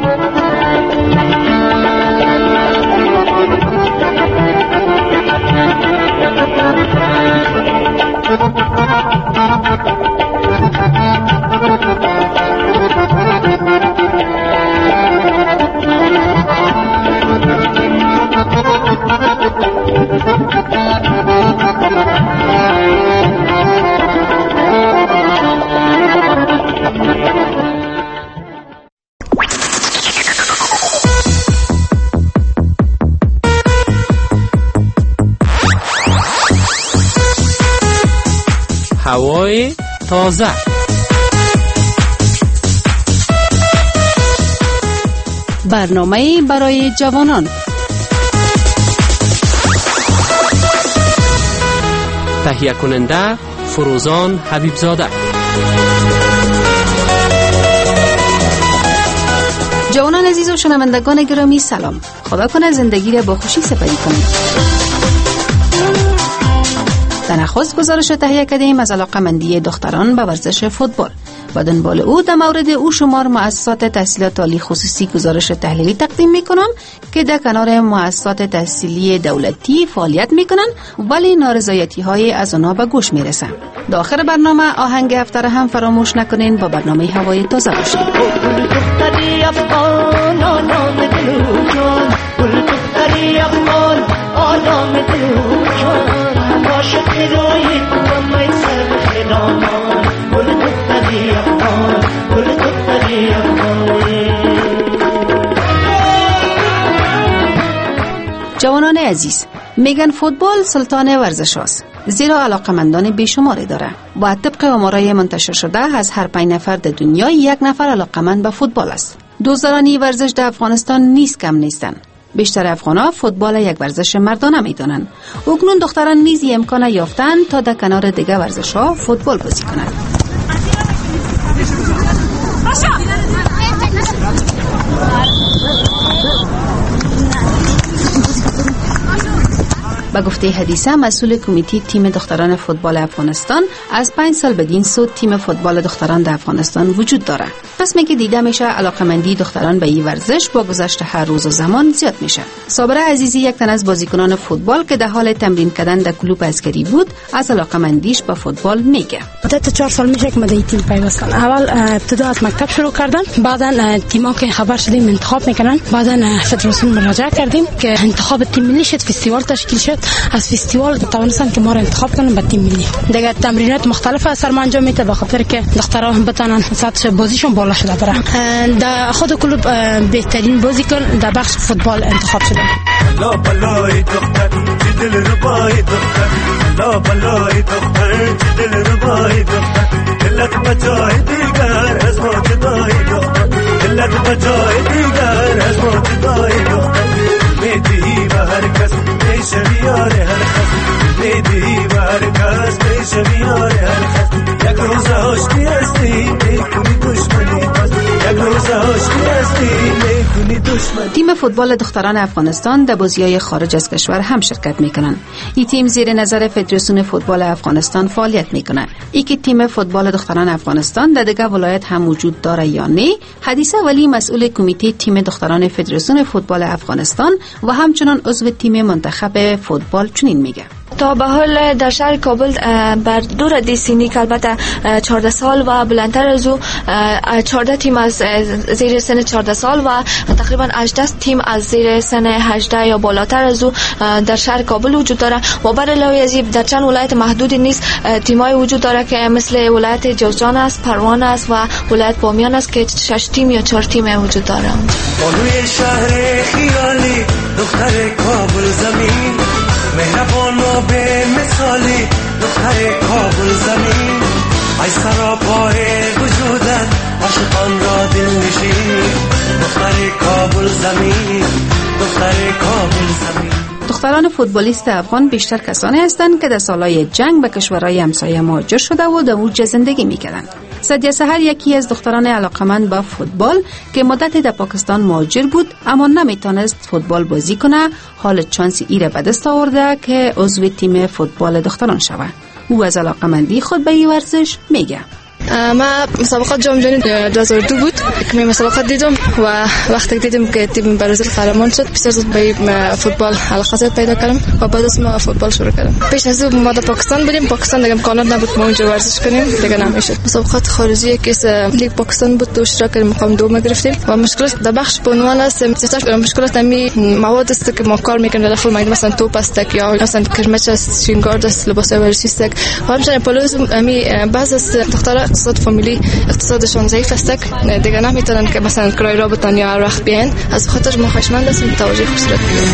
هوای تازه، برنامه برای جوانان، تهیه کننده فروزان حبیبزاده. جوانان عزیز و شنوندگان گرامی سلام. خدا کنه زندگی را با خوشی سپری کنید. در نخست گزارش تهیه کردیم از علاقه‌مندی دختران به ورزش فوتبال. با دنبال او در مورد او شمار مؤسسات تحصیلات عالی خصوصی گزارش تحلیلی تقدیم میکنم که در کنار مؤسسات تحصیلی دولتی فعالیت میکنن ولی نارضایتی های از آنها به گوش میرسن. در آخر برنامه آهنگ هفته را هم فراموش نکنین. با برنامه هوای تازه باشید. جوانان عزیز، میگن فوتبال سلطان ورزش است، زیرا علاقمندان بیشماری داره و طبق آمارای منتشر شده از هر 5 نفر در دنیا 1 نفر علاقمند به فوتبال است. دزدرانی ورزش در افغانستان نیز کم نیستند. بیشتر افغان‌ها فوتبال یک ورزش مردانه میدانند. اکنون دختران نیز امکان یافتند تا در کنار دیگر ورزش‌ها فوتبال بازی کنند. با گفته حدیثه مسئول کمیته تیم دختران فوتبال افغانستان، از 5 سال بدین سو تیم فوتبال دختران در افغانستان وجود داره. پس میگه دیده میشه علاقمندی دختران به این ورزش با گذشت هر روز و زمان زیاد میشه. صابره عزیزی یک تن از بازیکنان فوتبال که در حال تمرین کردن در کلوب عسکری بود، از علاقمندیش به فوتبال میگه. تا 4 سال میشه که من در تیم پیوستم. اول ابتدا از مکتب شروع کردم، بعدن تیم‌ها که خبر شدیم انتخاب میکنن، بعدن فدراسیون مراجعه کردیم که انتخاب تیم ملی شد، فستیوال تشکیل شد. از فستیوال توانستن که ما را انتخاب کنن به تیم ملی. دیگه تمرینات مختلف از سر انجام میده به خاطر که دخترها بتونن سطح بازیشون بالا شده بره. در خود کلوب بهترین بازیکن در بخش فوتبال انتخاب شده. لا بالای دختر دل ربای دختر، لا بالای دختر دل ربای دختر، دلت بجای دیگر از ما جدای دختر، دلت بجای دیگر از ما جدای دختر، میدی به هر کس میشویار هر کس، میدی به هر کس میشویار هر کس، یک روز آشتی هستی میکنی دشمنی پس، یک روز آشتی هستی میکنی دشمنی. تیم فوتبال دختران افغانستان در بازی‌های خارج از کشور هم شرکت میکنن. این تیم زیر نظر فدراسیون فوتبال افغانستان فعالیت میکنه. اینکه تیم فوتبال دختران افغانستان در دیگر ولایت هم وجود داره یا نه، حدیثه ولی مسئول کمیته تیم دختران فدراسیون فوتبال افغانستان و همچنان عضو تیم منتخب فوتبال چنین میگه. تا به حال در شهر کابل بر دور دیسینی که البته 14 سال و بلندتر از او 14 تیم از زیر سن 14 سال و تقریبا 18 تیم از زیر سن 18 یا بالاتر از او در شهر کابل وجود داره و بر علاوه از این در چند ولایت محدودی نیز تیم‌های وجود داره که مثل ولایت جوزجان است، پروان است و ولایت بامیان است که 6 تیم یا 4 تیم وجود داره. بانوی شهر خیالی دختر کابل زمین مهربان و به مثالی دختر کابل زمین ای سراپای وجودت عاشقان را دل نشین دختر کابل زمین دختر کابل زمین. دختران فوتبالیست افغان بیشتر کسانی هستند که در سالهای جنگ به کشورهای همسایه مهاجر شده و در اوج زندگی می‌کردند. سدیه سحر یکی از دختران علاقمند به فوتبال که مدتی در پاکستان مهاجر بود اما نمیتونست فوتبال بازی کنه، حال چانس ایره به دست آورده که عضو تیم فوتبال دختران شود. او از علاقمندی خود به این ورزش میگه. ما مسابقات جام جهانی 2002 بود که مسابقات دیدم و وقتی دیدم که تیم برزیل قهرمان شد بیشتر به فوتبال علاقه پیدا کردم و بعد از ما فوتبال شروع کردم. پیش از اون ما در پاکستان بودیم، پاکستان دیگه امکانات نبود ما اونجا ورزش کنیم، دیگه نمیشد. مسابقات خارجی که لیگ پاکستان بود تو اشتراک کردیم، مقام دوم گرفتیم و مشکلات در بخش بنوان است. مشکلات می مواد است که ما کار میکنیم در فول مثلا توپ است یا مثلا کرمچ است، شینگارد است، لباس ورزشی است و همچنین پلوز بعض از دخترها اقتصاد فامیلی اقتصادشون ضعیف است دیگه نمیتونن که مثلا کرای را بتن یا هر وقت بیاین. از خاطر ما خواهشمند هستیم توجه خود صورت بدیم.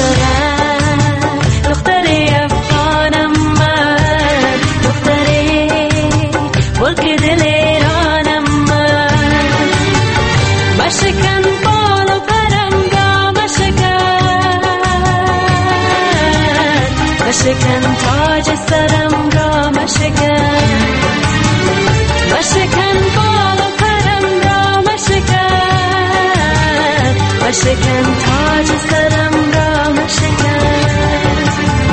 دختری افغانم من دختری بلک دل ایرانم من مشکن بال و پرم را مشکن تاج سرم را مشکن بال و پرم را مشکن تاج سرم را مشکن.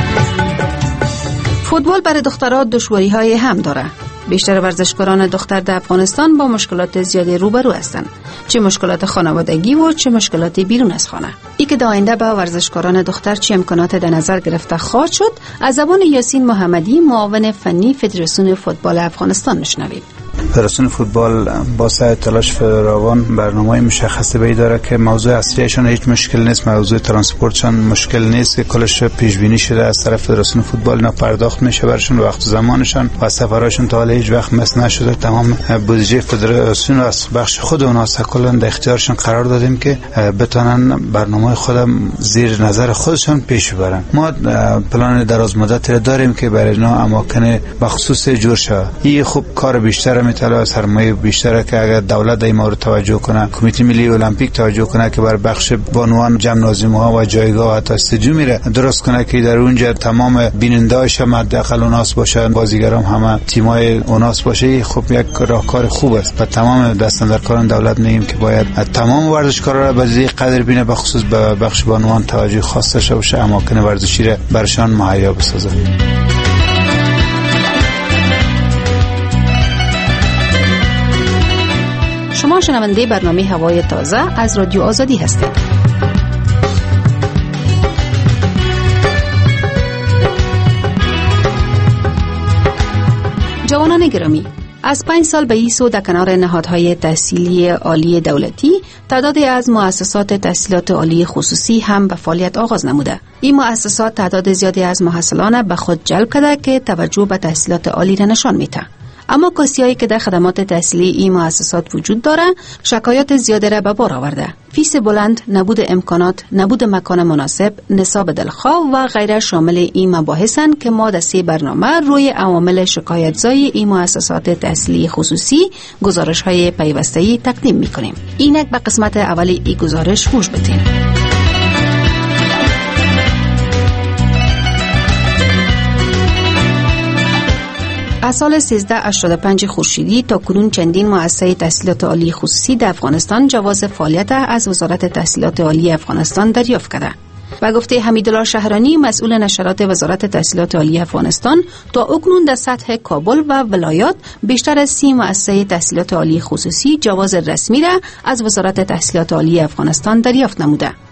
فوتبال برای دخترها دشواری‌های هم داره. بیشتر ورزشکاران دختر در افغانستان با مشکلات زیادی روبرو هستند، چه مشکلات خانوادگی و چه مشکلات بیرون از خانه. ای که در آینده با ورزشکاران دختر چه امکانات در نظر گرفته خواهد شد، از زبان یاسین محمدی معاون فنی فدراسیون فوتبال افغانستان میشنوید. فدراسیون فوتبال با سعی تلاش فراوان برنامه‌ای مشخصه به داره که موضوع اصلیشون هیچ مشکل نیست، موضوع ترانسپورتشون مشکل نیست که کلش پیش بینی شده از طرف فدراسیون فوتبال اینا پرداخت میشه برشون وقت زمانشون و سفراشون تا حالا هیچ وقت مس نشده. تمام بودجه فدراسیون از بخش خود اونها کلا در اختیارشون قرار دادیم که بتونن برنامه خودم زیر نظر خودشون پیش ببرن. ما پلان دراز مدت داریم که برای اینا اماکن بخصوص جور شه. این خوب کار بیشتر میتونه سرمایه بیشتره که اگر دولت در این مورد توجه کنه، کمیته ملی المپیک توجه کنه که بر بخش بانوان ژیمنازیوم‌ها و جایگاه حتی استادیوم میره درست کنه که در اونجا تمام بیننده‌اش هم حداقل اوناس باشن، بازیگرام همه تیمای اوناس باشه. خب یک راهکار خوب است و تمام دستاندرکاران دولت میگیم که باید تمام ورزشکارا را به زیر قدر بینه، به خصوص به بخش بانوان توجه خاص داشته باشه، اماکن ورزشی را برشان مهیا بسازه. شما شنونده برنامه هوای تازه از رادیو آزادی هستید. جوانان گرامی، از 5 سال به این سو در کنار نهادهای تحصیلی عالی دولتی، تعدادی از مؤسسات تحصیلات عالی خصوصی هم به فعالیت آغاز نموده. این مؤسسات تعداد زیادی از محصلان به خود جلب کرده که توجه به تحصیلات عالی را نشان میده. اما کاسیایی که در خدمات تحصیلی این مؤسسات وجود داره، شکایات زیاده را به بار آورده. فیس بلند، نبود امکانات، نبود مکان مناسب، نصاب دلخواه و غیره شامل این مباحثن که ما در 3 برنامه روی عوامل شکایت‌زای این مؤسسات تحصیلی خصوصی گزارش‌های پیوسته‌ای تقدیم می‌کنیم. اینک به قسمت اول این گزارش گوش بدین. از سال 1385 خورشیدی تا کنون چندین مؤسسه تحصیلات عالی خصوصی در افغانستان جواز فعالیت از وزارت تحصیلات عالی افغانستان دریافت کرده. و گفته حمیدالله شهرانی مسئول نشرات وزارت تحصیلات عالی افغانستان، تا اکنون در سطح کابل و ولایات بیشتر از 30 مؤسسه تحصیلات عالی خصوصی جواز رسمی را از وزارت تحصیلات عالی افغانستان دریافت نموده.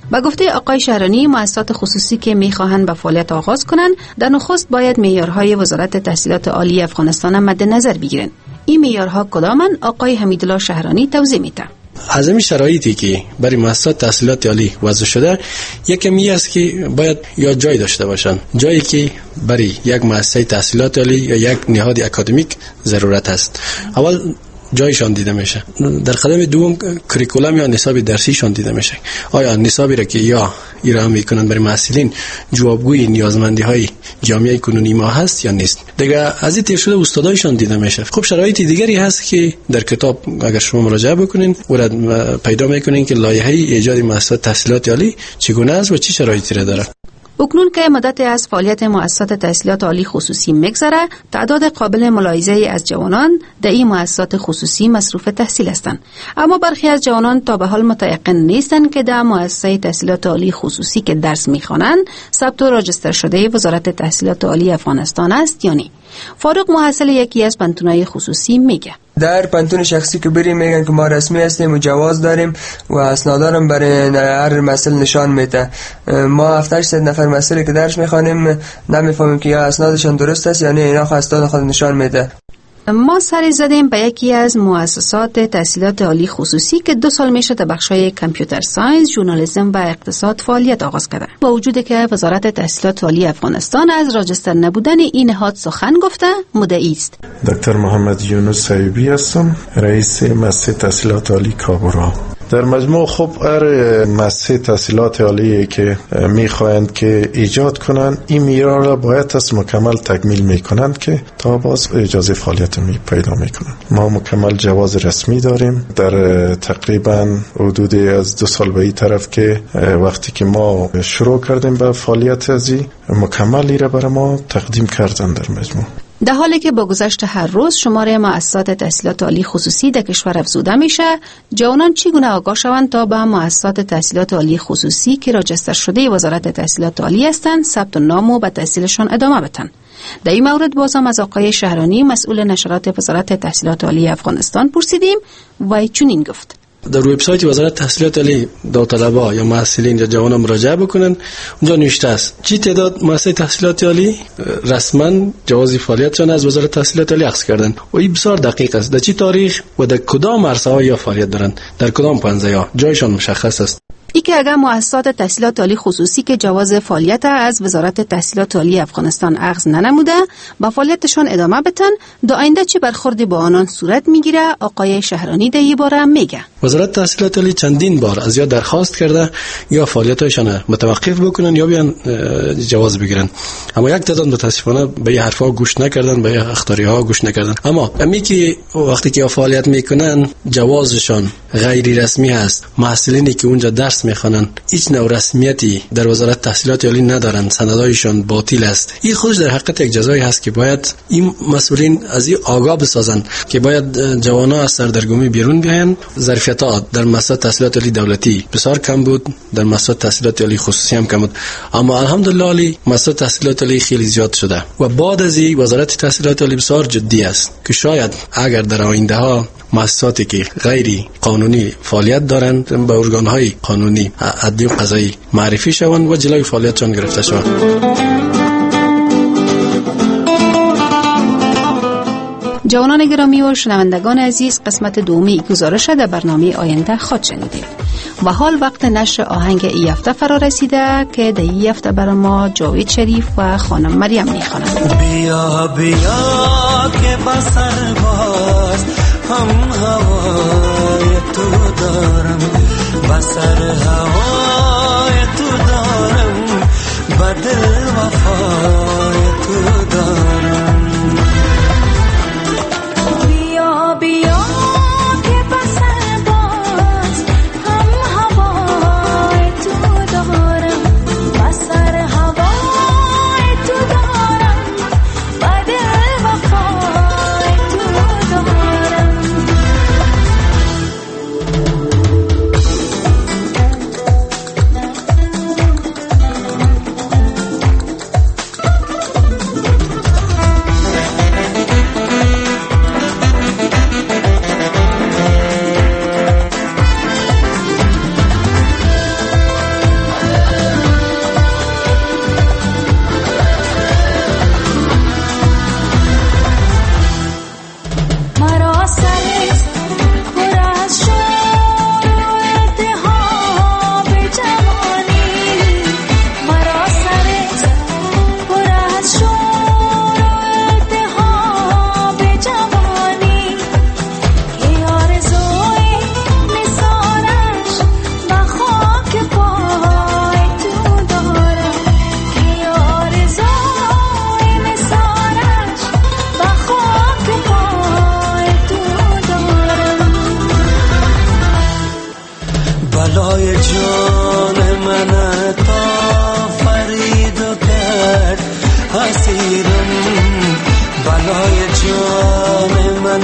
با گفته آقای شهرانی، مؤسسات خصوصی که می‌خواهند به فعالیت آغاز کنند در نخست باید معیارهای وزارت تحصیلات عالی افغانستان مد نظر بگیرند. این معیارها کدامند؟ آقای حمیدالله شهرانی توضیح می‌دهد. از این شرایطی که برای مؤسسات تحصیلات عالی وضع شده، یکی می است که باید یا جای داشته باشن، جایی که برای یک مؤسسه تحصیلات عالی یا یک نهاد اکادمیک ضرورت است. اول جایشان دیده میشه. در قدم دوم کریکولم یا نصاب درسیشان دیده میشه. آیا نصابی را که یا ارائه میکنن برای محصلین جوابگوی نیازمندی های جامعه کنونی ما هست یا نیست. دیگه از این تیر شده استادایشان دیده میشه. خب شرایط دیگری هست که در کتاب اگر شما مراجعه بکنین اون پیدا میکنین که لایحه ایجاد مؤسسات تحصیلات عالی چگونه است و چه شرایطی را داره. اکنون که مدت از فعالیت مؤسسات تحصیلات عالی خصوصی میگذره، تعداد قابل ملاحظه از جوانان در این مؤسسات خصوصی مصروف تحصیل هستند. اما برخی از جوانان تا به حال متيقن نیستند که در مؤسسه تحصیلات عالی خصوصی که درس میخوانند ثبت و راجستر شده وزارت تحصیلات عالی افغانستان است یا نه. فاروق محصل یکی از پنتونای خصوصی میگه در پنتون شخصی که بریم میگن که ما رسمی هستیم و جواز داریم و اسنادارم برای هر مسئله نشان میده. ما 700 نفر مسئله که درس میخوانیم نمیفهمیم که یا اسنادشان درست است یا نه. اینا اسناد خود نشان میده. ما سری زدیم به یکی از مؤسسات تحصیلات عالی خصوصی که 2 سال میشه در بخشای کامپیوتر ساینس، ژورنالیسم و اقتصاد فعالیت آغاز کرده. با وجودی که وزارت تحصیلات عالی افغانستان از راجستر نبودن این نهاد سخن گفته، مدعی است. دکتر محمد یونس ایوبی هستم، رئیس مؤسسه تحصیلات عالی کابورا. در مجموع خب هر مؤسسه تحصیلات عالی که میخواهند که ایجاد کنند این معیار را باید از مکمل تکمیل میکنند که تا باز اجازه فعالیت پیدا میکنند. ما مکمل جواز رسمی داریم. در تقریبا حدود از 2 سال به این طرف که وقتی که ما شروع کردیم به فعالیت ازی مکملی را برای ما تقدیم کردن. در مجموع در حالی که با گذشت هر روز شماره مؤسسات تحصیلات عالی خصوصی در کشور افزوده میشه، جوانان چگونه آگاه شوند تا به مؤسسات تحصیلات عالی خصوصی که راجستر شده وزارت تحصیلات عالی هستند ثبت نام و به تحصیلشان ادامه بدن؟ در این مورد بازم از آقای شهرانی مسئول نشرات وزارت تحصیلات عالی افغانستان پرسیدیم و چنین گفت: در وبسایت وزارت تحصیلات عالی داوطلبا یا محصلین یا جوانان مراجعه بکنن، اونجا نوشته است چی تعداد مؤسسه تحصیلات عالی رسما جواز فعالیتشان از وزارت تحصیلات عالی اخذ کردن و این بسیار دقیق است. در چه تاریخ و در کدام عرصه‌ها یا فعالیت دارن، در کدام پنزه‌ها جایشان مشخص است. ای که اگر مؤسسات تحصیلات عالی خصوصی که جواز فعالیت از وزارت تحصیلات عالی افغانستان اخذ ننموده با فعالیتشان ادامه بدن، در آینده چه برخوردی با آنان صورت میگیره؟ آقای شهرانی در این باره میگه: وزارت تحصیلات عالی چندین بار از یا درخواست کرده یا فعالیتایشان متوقف بکنن یا بیان جواز بگیرن، اما یک تعداد متاسفانه به این حرفا گوش نکردن، به اختیارها گوش نکردن. اما امی که وقتی که فعالیت میکنن جوازشان غیر رسمی است، محصلینی که اونجا درس میخوانن هیچ نوع رسمیتی در وزارت تحصیلات عالی ندارن، سندایشان باطل است. این خودش در حقیقت یک جزایی هست که باید این مسئولین از این آگاه بسازن که باید جوانا از سردرگمی بیرون بیاین. ظرفیت‌ها در مؤسسات تحصیلات عالی دولتی بسیار کم بود، در مؤسسات تحصیلات عالی خصوصی هم کم بود، اما الحمدلله مؤسسات تحصیلات عالی خیلی زیاد شده و بعد از این وزارت تحصیلات عالی بسیار جدی است که شاید اگر در آینده ها مؤسساتی که غیر قانونی فعالیت دارند به ارگان‌های قانونی عدلی و قضایی معرفی شوند و جلوی فعالیتشان گرفته شود. جوانان گرامی و شنوندگان عزیز، قسمت دومی گزارش در برنامه آینده خواهد شنیدید و حال وقت نشر آهنگ این هفته فرا رسیده که در این هفته برای ما جاوید شریف و خانم مریم میخوانند. بیا بیا که بسر باز هم هوای تو دارم، بسر هوای تو دارم، بدل وفای تو دارم. بیا بیا که بسر باز هم هوای تو دارم، بسر هوای تو دارم، بدل وفای تو دارم. بلای جان من تا فرید و کرد اسیرم بلای جان من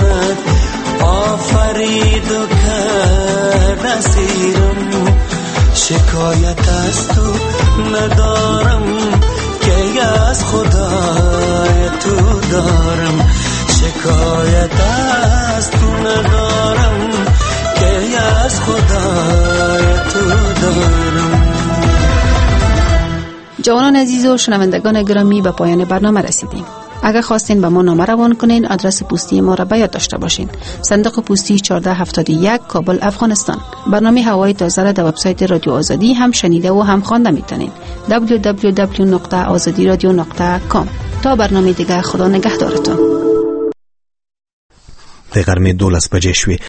آفرید و کرد اسیرم شکایت از تو ندارم که از خدای تو دارم شکایت از تو ندارم که از خدای تو دارم. جوانان عزیز و شنوندگان گرامی به پایان برنامه رسیدیم. اگر خواستین به ما نامه روان کنین آدرس پستی ما را به یاد داشته باشین. صندوق پستی 1471 کابل افغانستان. برنامه هوای تازه را در وبسایت رادیو آزادی هم شنیده و هم خوانده میتونین. www.azadiradio.com. تا برنامه دیگر خدا نگهدارتون. د غرمې 12 بجې شوې.